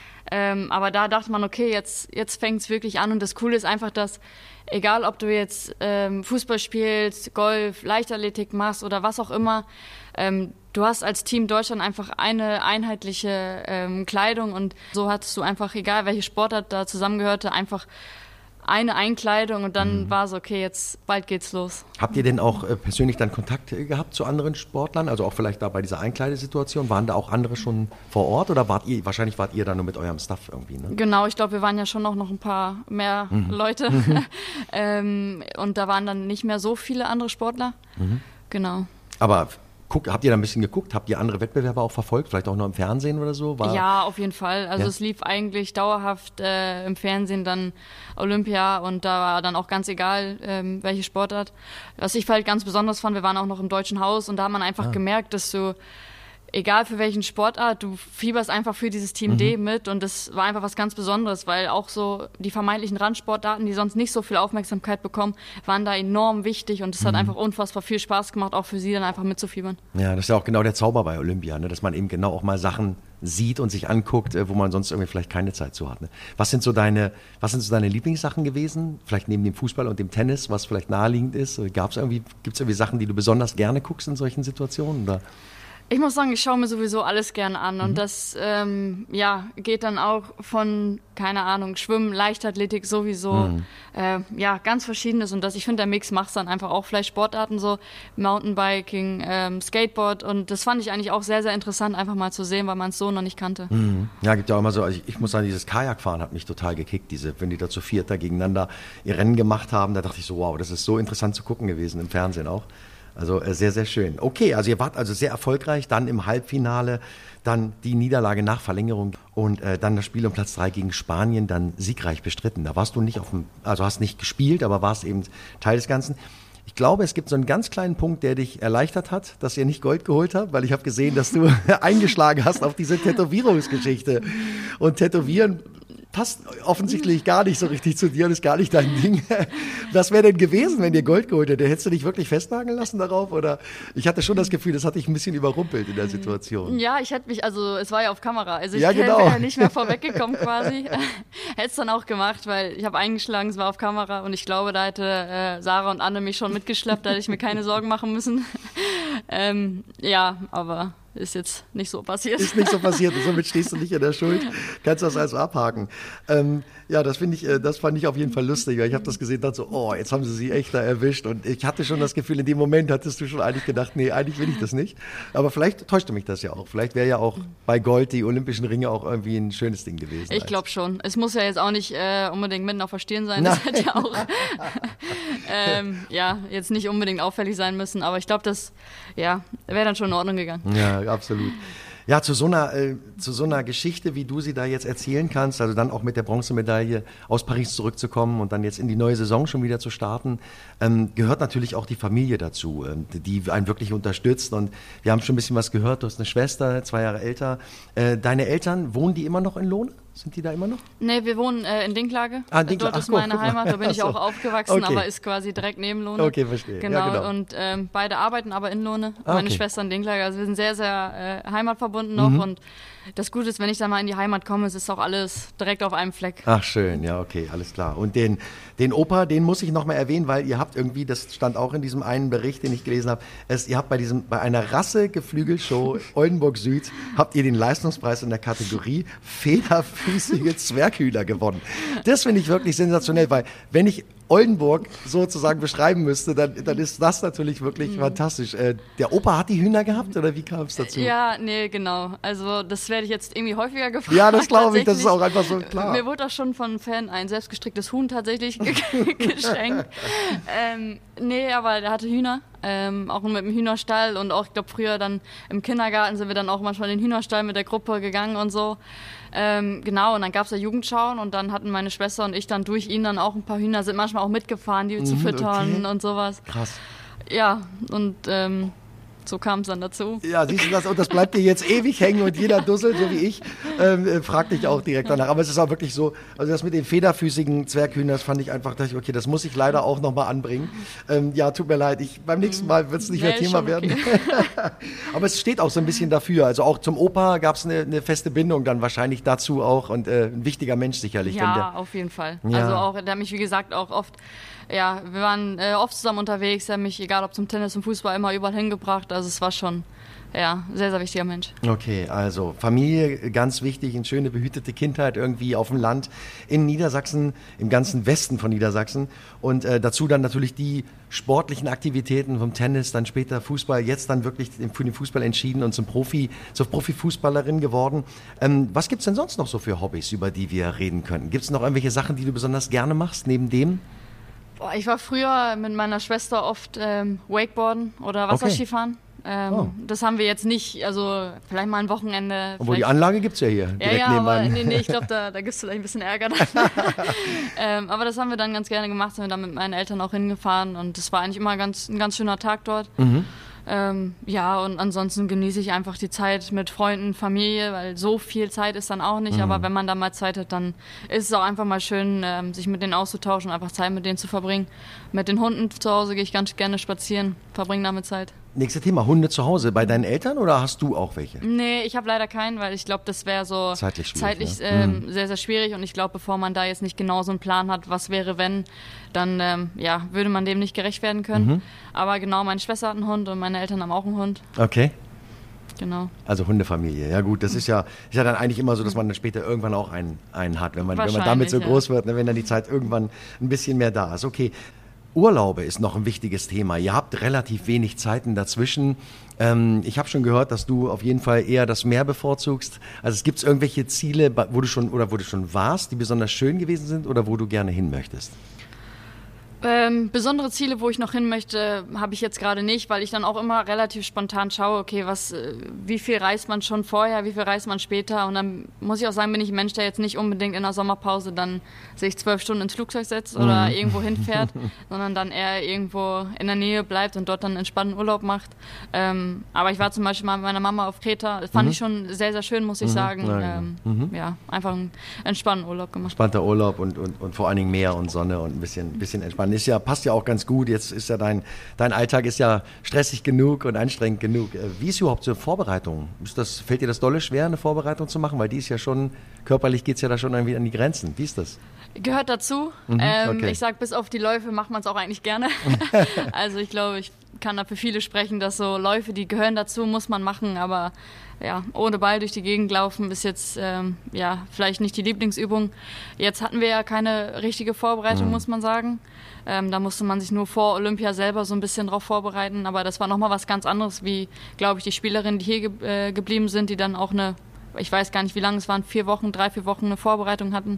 Aber da dachte man, okay, jetzt fängt es wirklich an und das Coole ist einfach, dass egal, ob du jetzt Fußball spielst, Golf, Leichtathletik machst oder was auch immer, du hast als Team Deutschland einfach eine einheitliche Kleidung und so hattest du einfach, egal welche Sportart da zusammengehörte, einfach eine Einkleidung und dann war es okay, jetzt bald geht's los. Habt ihr denn auch persönlich dann Kontakt gehabt zu anderen Sportlern? Also auch vielleicht da bei dieser Einkleidesituation? Waren da auch andere schon vor Ort oder wahrscheinlich wart ihr da nur mit eurem Staff irgendwie, ne? Genau, ich glaube, wir waren ja schon noch ein paar mehr Leute und da waren dann nicht mehr so viele andere Sportler. Genau. Aber habt ihr da ein bisschen geguckt? Habt ihr andere Wettbewerbe auch verfolgt? Vielleicht auch noch im Fernsehen oder so? Ja, auf jeden Fall. Also es lief eigentlich dauerhaft im Fernsehen dann Olympia und da war dann auch ganz egal, welche Sportart. Was ich halt ganz besonders fand, wir waren auch noch im Deutschen Haus und da hat man einfach gemerkt, dass du egal für welchen Sportart, du fieberst einfach für dieses Team D mit und das war einfach was ganz Besonderes, weil auch so die vermeintlichen Randsportarten, die sonst nicht so viel Aufmerksamkeit bekommen, waren da enorm wichtig und es hat einfach unfassbar viel Spaß gemacht, auch für sie dann einfach mitzufiebern. Ja, das ist ja auch genau der Zauber bei Olympia, ne? Dass man eben genau auch mal Sachen sieht und sich anguckt, wo man sonst irgendwie vielleicht keine Zeit zu hat. Ne? Was sind so deine Lieblingssachen gewesen? Vielleicht neben dem Fußball und dem Tennis, was vielleicht naheliegend ist? Gibt's irgendwie Sachen, die du besonders gerne guckst in solchen Situationen? Oder? Ich muss sagen, ich schaue mir sowieso alles gerne an und das geht dann auch von, keine Ahnung, Schwimmen, Leichtathletik sowieso, ganz Verschiedenes und ich finde, der Mix macht dann einfach auch vielleicht Sportarten so, Mountainbiking, Skateboard und das fand ich eigentlich auch sehr, sehr interessant, einfach mal zu sehen, weil man es so noch nicht kannte. Ja, gibt ja auch immer so, also ich muss sagen, dieses Kajakfahren hat mich total gekickt, wenn die da zu viert da gegeneinander ihr Rennen gemacht haben, da dachte ich so, wow, das ist so interessant zu gucken gewesen, im Fernsehen auch. Also sehr, sehr schön. Okay, also ihr wart also sehr erfolgreich, dann im Halbfinale, dann die Niederlage nach Verlängerung und dann das Spiel um Platz 3 gegen Spanien, dann siegreich bestritten. Da warst du nicht hast nicht gespielt, aber warst eben Teil des Ganzen. Ich glaube, es gibt so einen ganz kleinen Punkt, der dich erleichtert hat, dass ihr nicht Gold geholt habt, weil ich habe gesehen, dass du eingeschlagen hast auf diese Tätowierungsgeschichte. Und Tätowieren passt offensichtlich gar nicht so richtig zu dir und ist gar nicht dein Ding. Was wäre denn gewesen, wenn ihr Gold geholt hättet? Hättest du dich wirklich festnageln lassen darauf? Oder ich hatte schon das Gefühl, das hat dich ein bisschen überrumpelt in der Situation. Ja, ich hätte mich, also es war ja auf Kamera, also ich genau. wäre nicht mehr vorweggekommen quasi. Hätte es dann auch gemacht, weil ich habe eingeschlagen, es war auf Kamera und ich glaube, da hätte Sarah und Anne mich schon mitgeschleppt, da hätte ich mir keine Sorgen machen müssen. Aber ist jetzt nicht so passiert. Ist nicht so passiert und somit stehst du nicht in der Schuld. Kannst das also abhaken. Das fand ich auf jeden Fall lustig, weil ich habe das gesehen und dachte so, oh, jetzt haben sie echt da erwischt und ich hatte schon das Gefühl, in dem Moment hattest du schon eigentlich gedacht, nee, eigentlich will ich das nicht. Aber vielleicht täuschte mich das ja auch. Vielleicht wäre ja auch bei Gold die Olympischen Ringe auch irgendwie ein schönes Ding gewesen. Ich glaube schon. Es muss ja jetzt auch nicht unbedingt mitten auf der Stirn sein. Das hätte ja auch jetzt nicht unbedingt auffällig sein müssen. Aber ich glaube, das wäre dann schon in Ordnung gegangen. Ja, absolut. Ja, zu so einer Geschichte, wie du sie da jetzt erzählen kannst, also dann auch mit der Bronzemedaille aus Paris zurückzukommen und dann jetzt in die neue Saison schon wieder zu starten, gehört natürlich auch die Familie dazu, die einen wirklich unterstützt. Und wir haben schon ein bisschen was gehört, du hast eine Schwester, 2 Jahre älter. Deine Eltern, wohnen die immer noch in Lohne? Sind die da immer noch? Nee, wir wohnen in Dinklage. Dort ist meine Heimat, da bin ich auch aufgewachsen, aber ist quasi direkt neben Lohne. Okay, verstehe. Genau, ja, genau. Und beide arbeiten aber in Lohne. Meine Schwester in Dinklage, also wir sind sehr, sehr heimatverbunden noch und das Gute ist, wenn ich dann mal in die Heimat komme, es ist auch alles direkt auf einem Fleck. Ach schön, ja okay, alles klar. Und den Opa, den muss ich nochmal erwähnen, weil ihr habt irgendwie, das stand auch in diesem einen Bericht, den ich gelesen habe, ihr habt bei einer Rasse-Geflügelshow Oldenburg Süd, habt ihr den Leistungspreis in der Kategorie federfüßige Zwerghühner gewonnen. Das finde ich wirklich sensationell, weil wenn ich Oldenburg sozusagen beschreiben müsste, dann ist das natürlich wirklich fantastisch. Der Opa hat die Hühner gehabt oder wie kam es dazu? Ja, nee, genau. Also das werde ich jetzt irgendwie häufiger gefragt. Ja, das glaube ich, das ist auch einfach so klar. Mir wurde auch schon von einem Fan ein selbstgestricktes Huhn tatsächlich geschenkt. Nee, aber der hatte Hühner, auch mit dem Hühnerstall und auch, ich glaube, früher dann im Kindergarten sind wir dann auch manchmal in den Hühnerstall mit der Gruppe gegangen und so. Genau, und dann gab es ja Jugendschauen und dann hatten meine Schwester und ich dann durch ihn dann auch ein paar Hühner, sind manchmal auch mitgefahren, die zu füttern und sowas. Krass. Ja, und so kam es dann dazu. Ja, siehst du das? Und das bleibt dir jetzt ewig hängen und jeder Dussel, so wie ich, fragt dich auch direkt danach. Aber es ist auch wirklich so, also das mit den federfüßigen Zwerghühnern, das fand ich einfach, dachte ich, okay, das muss ich leider auch nochmal anbringen. Tut mir leid, beim nächsten Mal wird es nicht mehr Thema werden. Okay. Aber es steht auch so ein bisschen dafür. Also auch zum Opa gab es eine feste Bindung dann wahrscheinlich dazu auch und ein wichtiger Mensch sicherlich. Ja, auf jeden Fall. Ja. Also auch, der hat mich, wie gesagt, auch oft, wir waren oft zusammen unterwegs, der hat mich, egal ob zum Tennis, zum Fußball, immer überall hingebracht. Also es war schon, sehr, sehr wichtiger Mensch. Okay, also Familie, ganz wichtig, eine schöne behütete Kindheit irgendwie auf dem Land in Niedersachsen, im ganzen Westen von Niedersachsen und dazu dann natürlich die sportlichen Aktivitäten vom Tennis, dann später Fußball, jetzt dann wirklich für den Fußball entschieden und zur Profifußballerin geworden. Was gibt's denn sonst noch so für Hobbys, über die wir reden können? Gibt's noch irgendwelche Sachen, die du besonders gerne machst, neben dem? Ich war früher mit meiner Schwester oft Wakeboarden oder Wasserskifahren. Das haben wir jetzt nicht, also vielleicht mal ein Wochenende. Obwohl die Anlage gibt es ja hier direkt nebenan. Aber nee, ich glaube, da gibt es vielleicht ein bisschen Ärger. Aber das haben wir dann ganz gerne gemacht, sind wir dann mit meinen Eltern auch hingefahren und das war eigentlich immer ein ganz schöner Tag dort. Und ansonsten genieße ich einfach die Zeit mit Freunden, Familie, weil so viel Zeit ist dann auch nicht, aber wenn man da mal Zeit hat, dann ist es auch einfach mal schön, sich mit denen auszutauschen, einfach Zeit mit denen zu verbringen. Mit den Hunden zu Hause gehe ich ganz gerne spazieren, verbringe damit Zeit. Nächstes Thema, Hunde zu Hause. Bei deinen Eltern oder hast du auch welche? Nee, ich habe leider keinen, weil ich glaube, das wäre so zeitlich sehr, sehr schwierig. Und ich glaube, bevor man da jetzt nicht genau so einen Plan hat, was wäre, wenn, dann würde man dem nicht gerecht werden können. Aber genau, meine Schwester hat einen Hund und meine Eltern haben auch einen Hund. Okay. Genau. Also Hundefamilie. Ja gut, das ist ja dann eigentlich immer so, dass man dann später irgendwann auch einen hat, wenn man damit so groß wird, ne, wenn dann die Zeit irgendwann ein bisschen mehr da ist. Okay. Urlaube ist noch ein wichtiges Thema. Ihr habt relativ wenig Zeiten dazwischen. Ich habe schon gehört, dass du auf jeden Fall eher das Meer bevorzugst. Also es gibt irgendwelche Ziele, wo du schon warst, die besonders schön gewesen sind oder wo du gerne hin möchtest? Besondere Ziele, wo ich noch hin möchte, habe ich jetzt gerade nicht, weil ich dann auch immer relativ spontan schaue, okay, wie viel reist man schon vorher, wie viel reist man später und dann muss ich auch sagen, bin ich ein Mensch, der jetzt nicht unbedingt in der Sommerpause dann sich 12 Stunden ins Flugzeug setzt oder irgendwo hinfährt, sondern dann eher irgendwo in der Nähe bleibt und dort dann entspannten Urlaub macht. Aber ich war zum Beispiel mal mit meiner Mama auf Kreta, das fand ich schon sehr, sehr schön, muss ich sagen. Einfach einen entspannten Urlaub gemacht. Entspannter Urlaub und vor allen Dingen Meer und Sonne und ein bisschen entspannen. Passt ja auch ganz gut. Jetzt ist ja dein Alltag ist ja stressig genug und anstrengend genug. Wie ist überhaupt so eine Vorbereitung? Fällt dir das dolle schwer, eine Vorbereitung zu machen? Weil die ist ja schon, körperlich geht es ja da schon irgendwie an die Grenzen. Wie ist das? Gehört dazu. Okay. Ich sage, bis auf die Läufe macht man es auch eigentlich gerne. Also ich glaube, ich kann da für viele sprechen, dass so Läufe, die gehören dazu, muss man machen, aber ja, ohne Ball durch die Gegend laufen ist jetzt vielleicht nicht die Lieblingsübung. Jetzt hatten wir ja keine richtige Vorbereitung, muss man sagen. Da musste man sich nur vor Olympia selber so ein bisschen drauf vorbereiten, aber das war nochmal was ganz anderes, wie, glaube ich, die Spielerinnen, die hier geblieben sind, die dann auch ich weiß gar nicht wie lange es waren, 4 Wochen, 3-4 Wochen eine Vorbereitung hatten.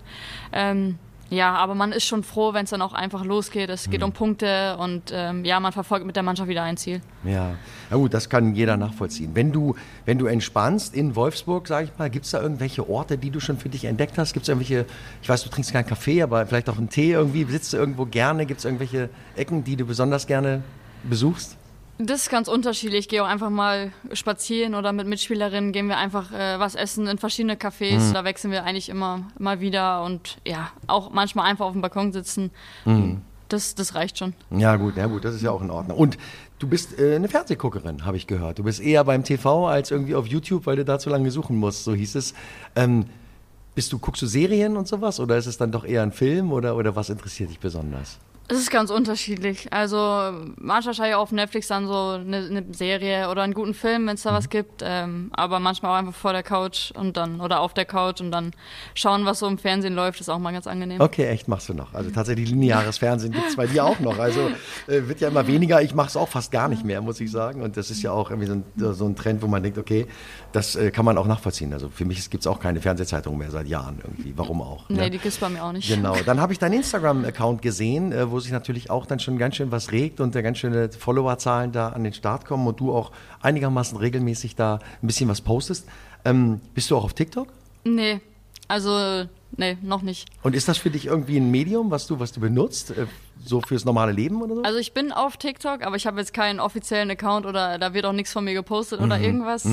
Aber man ist schon froh, wenn es dann auch einfach losgeht. Es geht um Punkte und man verfolgt mit der Mannschaft wieder ein Ziel. Ja, na gut, das kann jeder nachvollziehen. Wenn du entspannst in Wolfsburg, sag ich mal, gibt es da irgendwelche Orte, die du schon für dich entdeckt hast? Gibt es irgendwelche, ich weiß, du trinkst keinen Kaffee, aber vielleicht auch einen Tee irgendwie, sitzt du irgendwo gerne? Gibt es irgendwelche Ecken, die du besonders gerne besuchst? Das ist ganz unterschiedlich. Ich gehe auch einfach mal spazieren oder mit Mitspielerinnen gehen wir einfach was essen in verschiedene Cafés. Da wechseln wir eigentlich immer mal wieder und auch manchmal einfach auf dem Balkon sitzen. Das reicht schon. Ja gut, das ist ja auch in Ordnung. Und du bist eine Fernsehguckerin, habe ich gehört. Du bist eher beim TV als irgendwie auf YouTube, weil du da zu lange suchen musst, so hieß es. Guckst du Serien und sowas oder ist es dann doch eher ein Film oder was interessiert dich besonders? Es ist ganz unterschiedlich. Also manchmal schaue ich auf Netflix dann so eine Serie oder einen guten Film, wenn es da was gibt. Aber manchmal auch einfach vor der Couch oder auf der Couch und dann schauen, was so im Fernsehen läuft, ist auch mal ganz angenehm. Okay, echt, machst du noch. Also tatsächlich lineares Fernsehen gibt es bei dir auch noch. Also wird ja immer weniger. Ich mache es auch fast gar nicht mehr, muss ich sagen. Und das ist ja auch irgendwie so ein Trend, wo man denkt, okay, das kann man auch nachvollziehen. Also für mich gibt es auch keine Fernsehzeitung mehr seit Jahren irgendwie. Warum auch? Nee, die gibt es bei mir auch nicht. Genau. Dann habe ich deinen Instagram-Account gesehen, wo sich natürlich auch dann schon ganz schön was regt und ganz schöne Followerzahlen da an den Start kommen und du auch einigermaßen regelmäßig da ein bisschen was postest. Bist du auch auf TikTok? Nee, noch nicht. Und ist das für dich irgendwie ein Medium, was du benutzt, so fürs normale Leben oder so? Also ich bin auf TikTok, aber ich habe jetzt keinen offiziellen Account oder da wird auch nichts von mir gepostet oder irgendwas.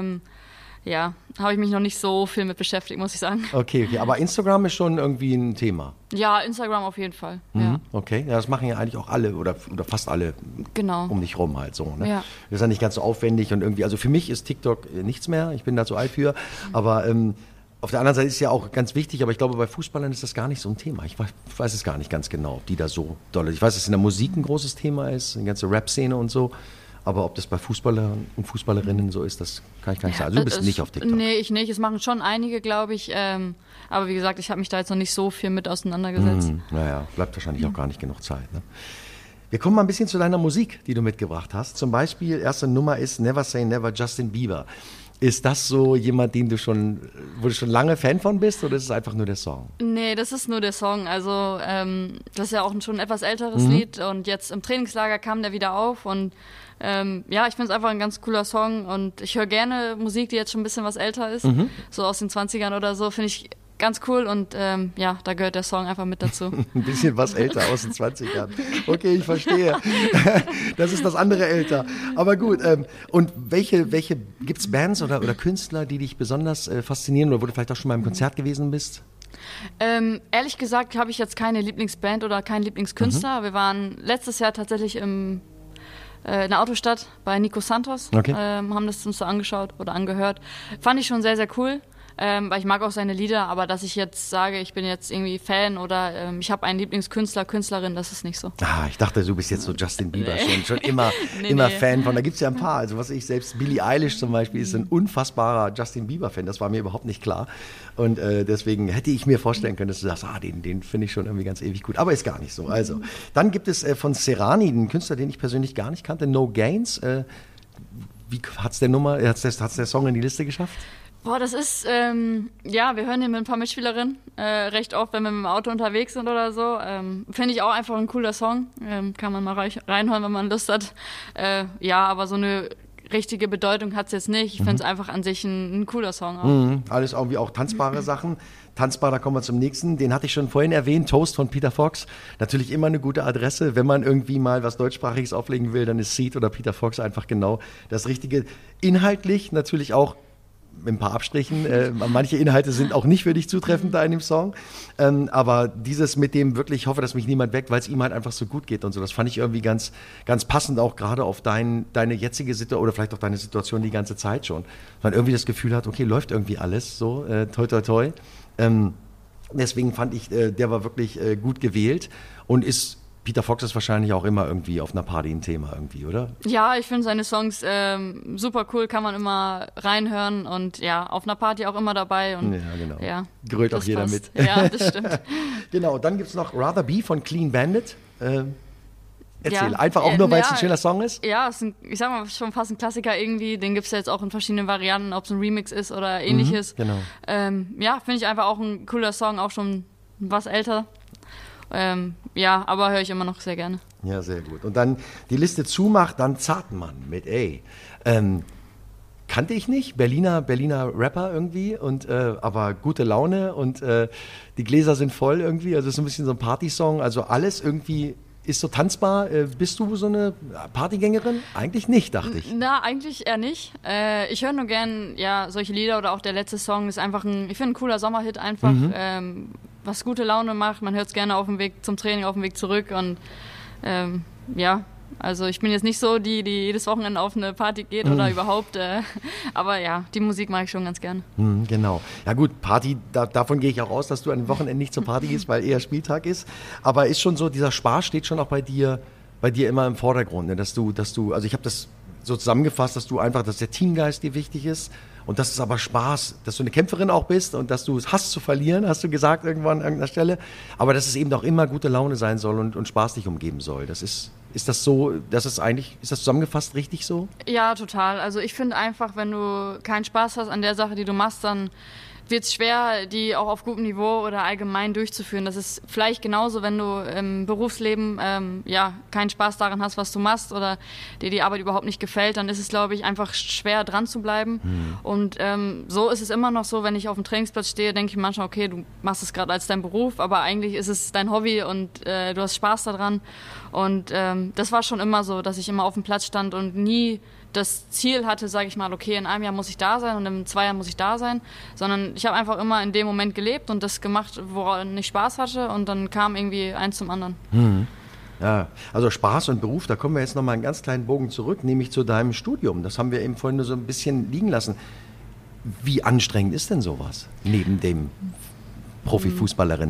Habe ich mich noch nicht so viel mit beschäftigt, muss ich sagen. Okay, aber Instagram ist schon irgendwie ein Thema? Ja, Instagram auf jeden Fall. Ja. Okay, ja, das machen ja eigentlich auch alle oder fast alle um dich rum halt so. Ne? Ja. Das ist ja nicht ganz so aufwendig und irgendwie, also für mich ist TikTok nichts mehr, ich bin da zu alt für, aber auf der anderen Seite ist es ja auch ganz wichtig, aber ich glaube, bei Fußballern ist das gar nicht so ein Thema. Ich weiß es gar nicht ganz genau, ob die da so doll ist. Ich weiß, dass in der Musik ein großes Thema ist, die ganze Rap-Szene und so. Aber ob das bei Fußballern und Fußballerinnen so ist, das kann ich gar nicht sagen. Also du bist nicht auf TikTok. Nee, ich nicht. Es machen schon einige, glaube ich. Aber wie gesagt, ich habe mich da jetzt noch nicht so viel mit auseinandergesetzt. Naja, bleibt wahrscheinlich auch gar nicht genug Zeit. Ne? Wir kommen mal ein bisschen zu deiner Musik, die du mitgebracht hast. Zum Beispiel, erste Nummer ist Never Say Never, Justin Bieber. Ist das so jemand, wo du schon lange Fan von bist, oder ist es einfach nur der Song? Nee, das ist nur der Song. Also das ist ja auch schon ein etwas älteres Lied und jetzt im Trainingslager kam der wieder auf und ich finde es einfach ein ganz cooler Song und ich höre gerne Musik, die jetzt schon ein bisschen was älter ist, so aus den 20ern oder so, finde ich ganz cool und da gehört der Song einfach mit dazu. Ein bisschen was älter aus den 20ern. Okay, ich verstehe. Das ist das andere älter. Aber gut, und welche gibt es Bands oder Künstler, die dich besonders faszinieren oder wo du vielleicht auch schon mal im Konzert gewesen bist? Ehrlich gesagt habe ich jetzt keine Lieblingsband oder keinen Lieblingskünstler. Wir waren letztes Jahr tatsächlich in der Autostadt bei Nico Santos, okay. Haben das uns so angeschaut oder angehört. Fand ich schon sehr, sehr cool. Weil ich mag auch seine Lieder, aber dass ich jetzt sage, ich bin jetzt irgendwie Fan oder ich habe einen Lieblingskünstler, Künstlerin, das ist nicht so. Ich dachte, du bist jetzt so Justin Bieber schon immer Fan von, da gibt es ja ein paar, also was ich selbst, Billie Eilish zum Beispiel ist ein unfassbarer Justin Bieber-Fan, das war mir überhaupt nicht klar und deswegen hätte ich mir vorstellen können, dass du sagst, den finde ich schon irgendwie ganz ewig gut, aber ist gar nicht so. Also, dann gibt es von Serrani, einen Künstler, den ich persönlich gar nicht kannte, No Gains, wie hat's der Song in die Liste geschafft? Boah, das ist, wir hören den mit ein paar Mitspielerinnen recht oft, wenn wir mit dem Auto unterwegs sind oder so. Finde ich auch einfach ein cooler Song. Kann man mal reinhören, wenn man Lust hat. Aber so eine richtige Bedeutung hat es jetzt nicht. Ich finde es einfach an sich ein cooler Song auch. Alles irgendwie auch tanzbare Sachen. Tanzbar, da kommen wir zum nächsten. Den hatte ich schon vorhin erwähnt, Toast von Peter Fox. Natürlich immer eine gute Adresse. Wenn man irgendwie mal was Deutschsprachiges auflegen will, dann ist Seed oder Peter Fox einfach genau das Richtige. Inhaltlich natürlich auch mit ein paar Abstrichen. Manche Inhalte sind auch nicht für dich zutreffend da in dem Song. Aber dieses mit dem wirklich, ich hoffe, dass mich niemand weckt, weil es ihm halt einfach so gut geht und so, das fand ich irgendwie ganz, ganz passend auch gerade auf deine jetzige Situation oder vielleicht auch deine Situation die ganze Zeit schon. Man irgendwie das Gefühl hat, okay, läuft irgendwie alles so, toi, toi, toi. Deswegen fand ich, der war wirklich gut gewählt und Peter Fox ist wahrscheinlich auch immer irgendwie auf einer Party ein Thema irgendwie, oder? Ja, ich finde seine Songs super cool, kann man immer reinhören und auf einer Party auch immer dabei. Und, ja, genau. Ja, grölt auch jeder passt. mit. Ja, das stimmt. Genau, dann gibt es noch Rather Be von Clean Bandit. Erzähl, einfach auch nur, weil es ein schöner Song ist? Ja, ist ich sag mal, schon fast ein Klassiker irgendwie. Den gibt es ja jetzt auch in verschiedenen Varianten, ob es ein Remix ist oder ähnliches. Genau. Finde ich einfach auch ein cooler Song, auch schon was älter. Aber höre ich immer noch sehr gerne. Ja, sehr gut. Und dann die Liste zumacht, dann Zartmann mit kannte ich nicht, Berliner Rapper irgendwie, aber gute Laune und die Gläser sind voll irgendwie, also es ist ein bisschen so ein Partysong, also alles irgendwie ist so tanzbar. Bist du so eine Partygängerin? Eigentlich nicht, dachte ich. Na, eigentlich eher nicht. Ich höre nur gern solche Lieder oder auch der letzte Song ist einfach ich finde ein cooler Sommerhit einfach, was gute Laune macht. Man hört es gerne auf dem Weg zum Training, auf dem Weg zurück und also ich bin jetzt nicht so die jedes Wochenende auf eine Party geht oder überhaupt, aber die Musik mag ich schon ganz gerne. Genau. Ja gut, Party, davon gehe ich auch aus, dass du an den Wochenenden nicht zur Party gehst, weil eher Spieltag ist. Aber ist schon so, dieser Spaß steht schon auch bei dir immer im Vordergrund, ne? Dass du, also ich habe das so zusammengefasst, dass der Teamgeist dir wichtig ist und dass es aber Spaß, dass du eine Kämpferin auch bist und dass du es hast zu verlieren, hast du gesagt irgendwann an irgendeiner Stelle, aber dass es eben auch immer gute Laune sein soll und Spaß dich umgeben soll. Ist das so, ist das zusammengefasst richtig so? Ja, total. Also ich finde einfach, wenn du keinen Spaß hast an der Sache, die du machst, dann wird es schwer, die auch auf gutem Niveau oder allgemein durchzuführen. Das ist vielleicht genauso, wenn du im Berufsleben keinen Spaß daran hast, was du machst oder dir die Arbeit überhaupt nicht gefällt, dann ist es, glaube ich, einfach schwer dran zu bleiben. Und so ist es immer noch so, wenn ich auf dem Trainingsplatz stehe, denke ich manchmal, okay, du machst es gerade als dein Beruf, aber eigentlich ist es dein Hobby und du hast Spaß daran. Und das war schon immer so, dass ich immer auf dem Platz stand und nie das Ziel hatte, sage ich mal, okay, in einem Jahr muss ich da sein und in 2 Jahren muss ich da sein, sondern ich habe einfach immer in dem Moment gelebt und das gemacht, woran ich Spaß hatte und dann kam irgendwie eins zum anderen. Ja, also Spaß und Beruf, da kommen wir jetzt nochmal einen ganz kleinen Bogen zurück, nämlich zu deinem Studium. Das haben wir eben vorhin nur so ein bisschen liegen lassen. Wie anstrengend ist denn sowas, neben dem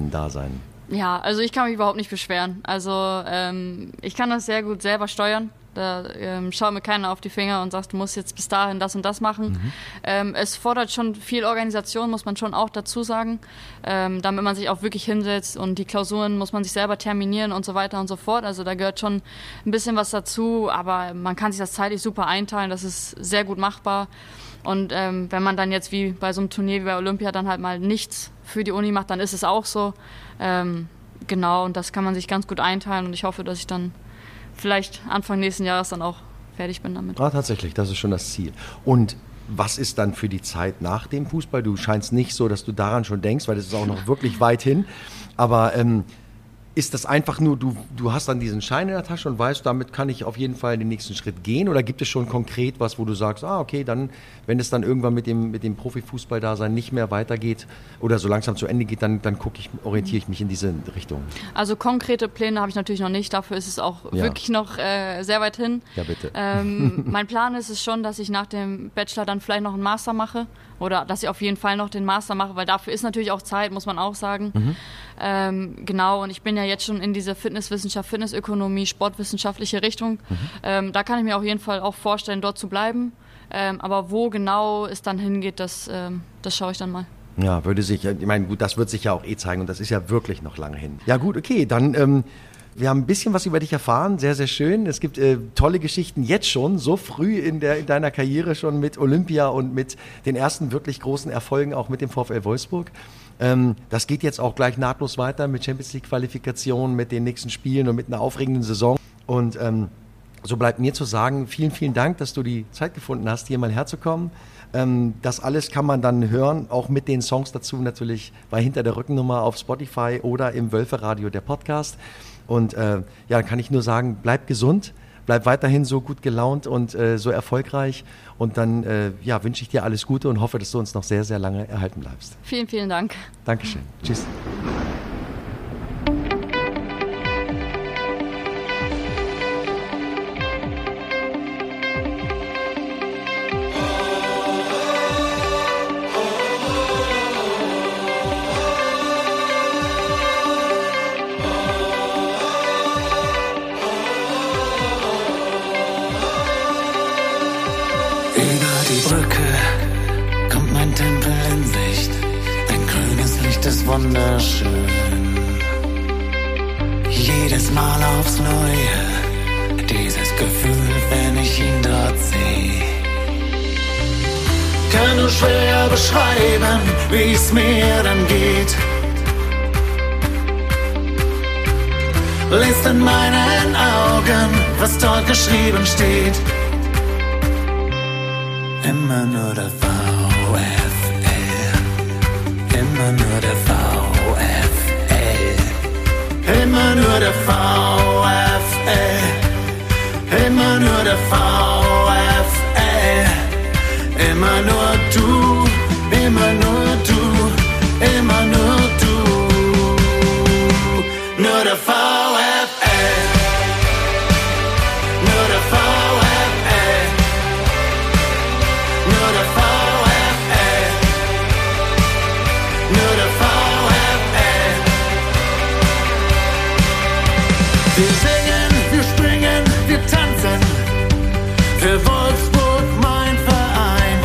Profifußballerinnen-Dasein? Ja, also ich kann mich überhaupt nicht beschweren. Also ich kann das sehr gut selber steuern. Da schaut mir keiner auf die Finger und sagt, du musst jetzt bis dahin das und das machen. Es fordert schon viel Organisation, muss man schon auch dazu sagen, damit man sich auch wirklich hinsetzt und die Klausuren muss man sich selber terminieren und so weiter und so fort. Also da gehört schon ein bisschen was dazu, aber man kann sich das zeitlich super einteilen, das ist sehr gut machbar. Und wenn man dann jetzt wie bei so einem Turnier wie bei Olympia dann halt mal nichts für die Uni macht, dann ist es auch so. Genau, und das kann man sich ganz gut einteilen und ich hoffe, dass ich dann vielleicht Anfang nächsten Jahres dann auch fertig bin damit. Tatsächlich, das ist schon das Ziel. Und was ist dann für die Zeit nach dem Fußball? Du scheinst nicht so, dass du daran schon denkst, weil das ist auch noch wirklich weit hin. Aber ist das einfach nur, du hast dann diesen Schein in der Tasche und weißt, damit kann ich auf jeden Fall den nächsten Schritt gehen? Oder gibt es schon konkret was, wo du sagst, okay, dann, wenn es dann irgendwann mit dem Profifußball-Dasein nicht mehr weitergeht oder so langsam zu Ende geht, dann orientiere ich mich in diese Richtung? Also konkrete Pläne habe ich natürlich noch nicht, dafür ist es auch wirklich noch sehr weit hin. Ja, bitte. Mein Plan ist es schon, dass ich nach dem Bachelor dann vielleicht noch einen Master mache oder dass ich auf jeden Fall noch den Master mache, weil dafür ist natürlich auch Zeit, muss man auch sagen. Genau, und ich bin ja jetzt schon in diese Fitnesswissenschaft, Fitnessökonomie, sportwissenschaftliche Richtung. Da kann ich mir auf jeden Fall auch vorstellen, dort zu bleiben. Aber wo genau es dann hingeht, das schaue ich dann mal. Ja, ich meine, gut, das wird sich ja auch zeigen und das ist ja wirklich noch lange hin. Ja gut, okay, dann wir haben ein bisschen was über dich erfahren, sehr, sehr schön. Es gibt tolle Geschichten jetzt schon, so früh in deiner Karriere schon mit Olympia und mit den ersten wirklich großen Erfolgen auch mit dem VfL Wolfsburg. Das geht jetzt auch gleich nahtlos weiter mit Champions-League-Qualifikation, mit den nächsten Spielen und mit einer aufregenden Saison. Und so bleibt mir zu sagen, vielen, vielen Dank, dass du die Zeit gefunden hast, hier mal herzukommen. Das alles kann man dann hören, auch mit den Songs dazu natürlich bei Hinter der Rückennummer auf Spotify oder im Wölferadio, der Podcast. Und dann kann ich nur sagen, bleib gesund, bleib weiterhin so gut gelaunt und so erfolgreich. Und dann wünsche ich dir alles Gute und hoffe, dass du uns noch sehr, sehr lange erhalten bleibst. Vielen, vielen Dank. Dankeschön. Tschüss. Wunderschön. Jedes Mal aufs Neue, dieses Gefühl, wenn ich ihn dort sehe. Kann nur schwer beschreiben, wie es mir dann geht. Lest in meinen Augen, was dort geschrieben steht. Immer nur der VfL, immer nur der VfL. Immer nur der VfL, immer nur der VfL, immer nur du, immer nur du, immer nur du, nur der VfL, nur der VfL, nur der VfL, nur der VfL. Wir singen, wir springen, wir tanzen, für Wolfsburg mein Verein.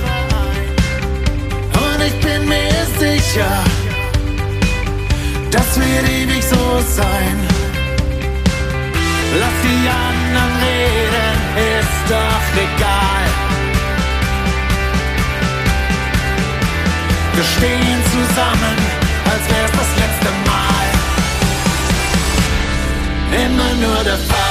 Und ich bin mir sicher, das wird ewig so sein. Lass die anderen reden, ist doch egal. Wir stehen zusammen, als wär's das letzte Mal. Immer nur der Fall.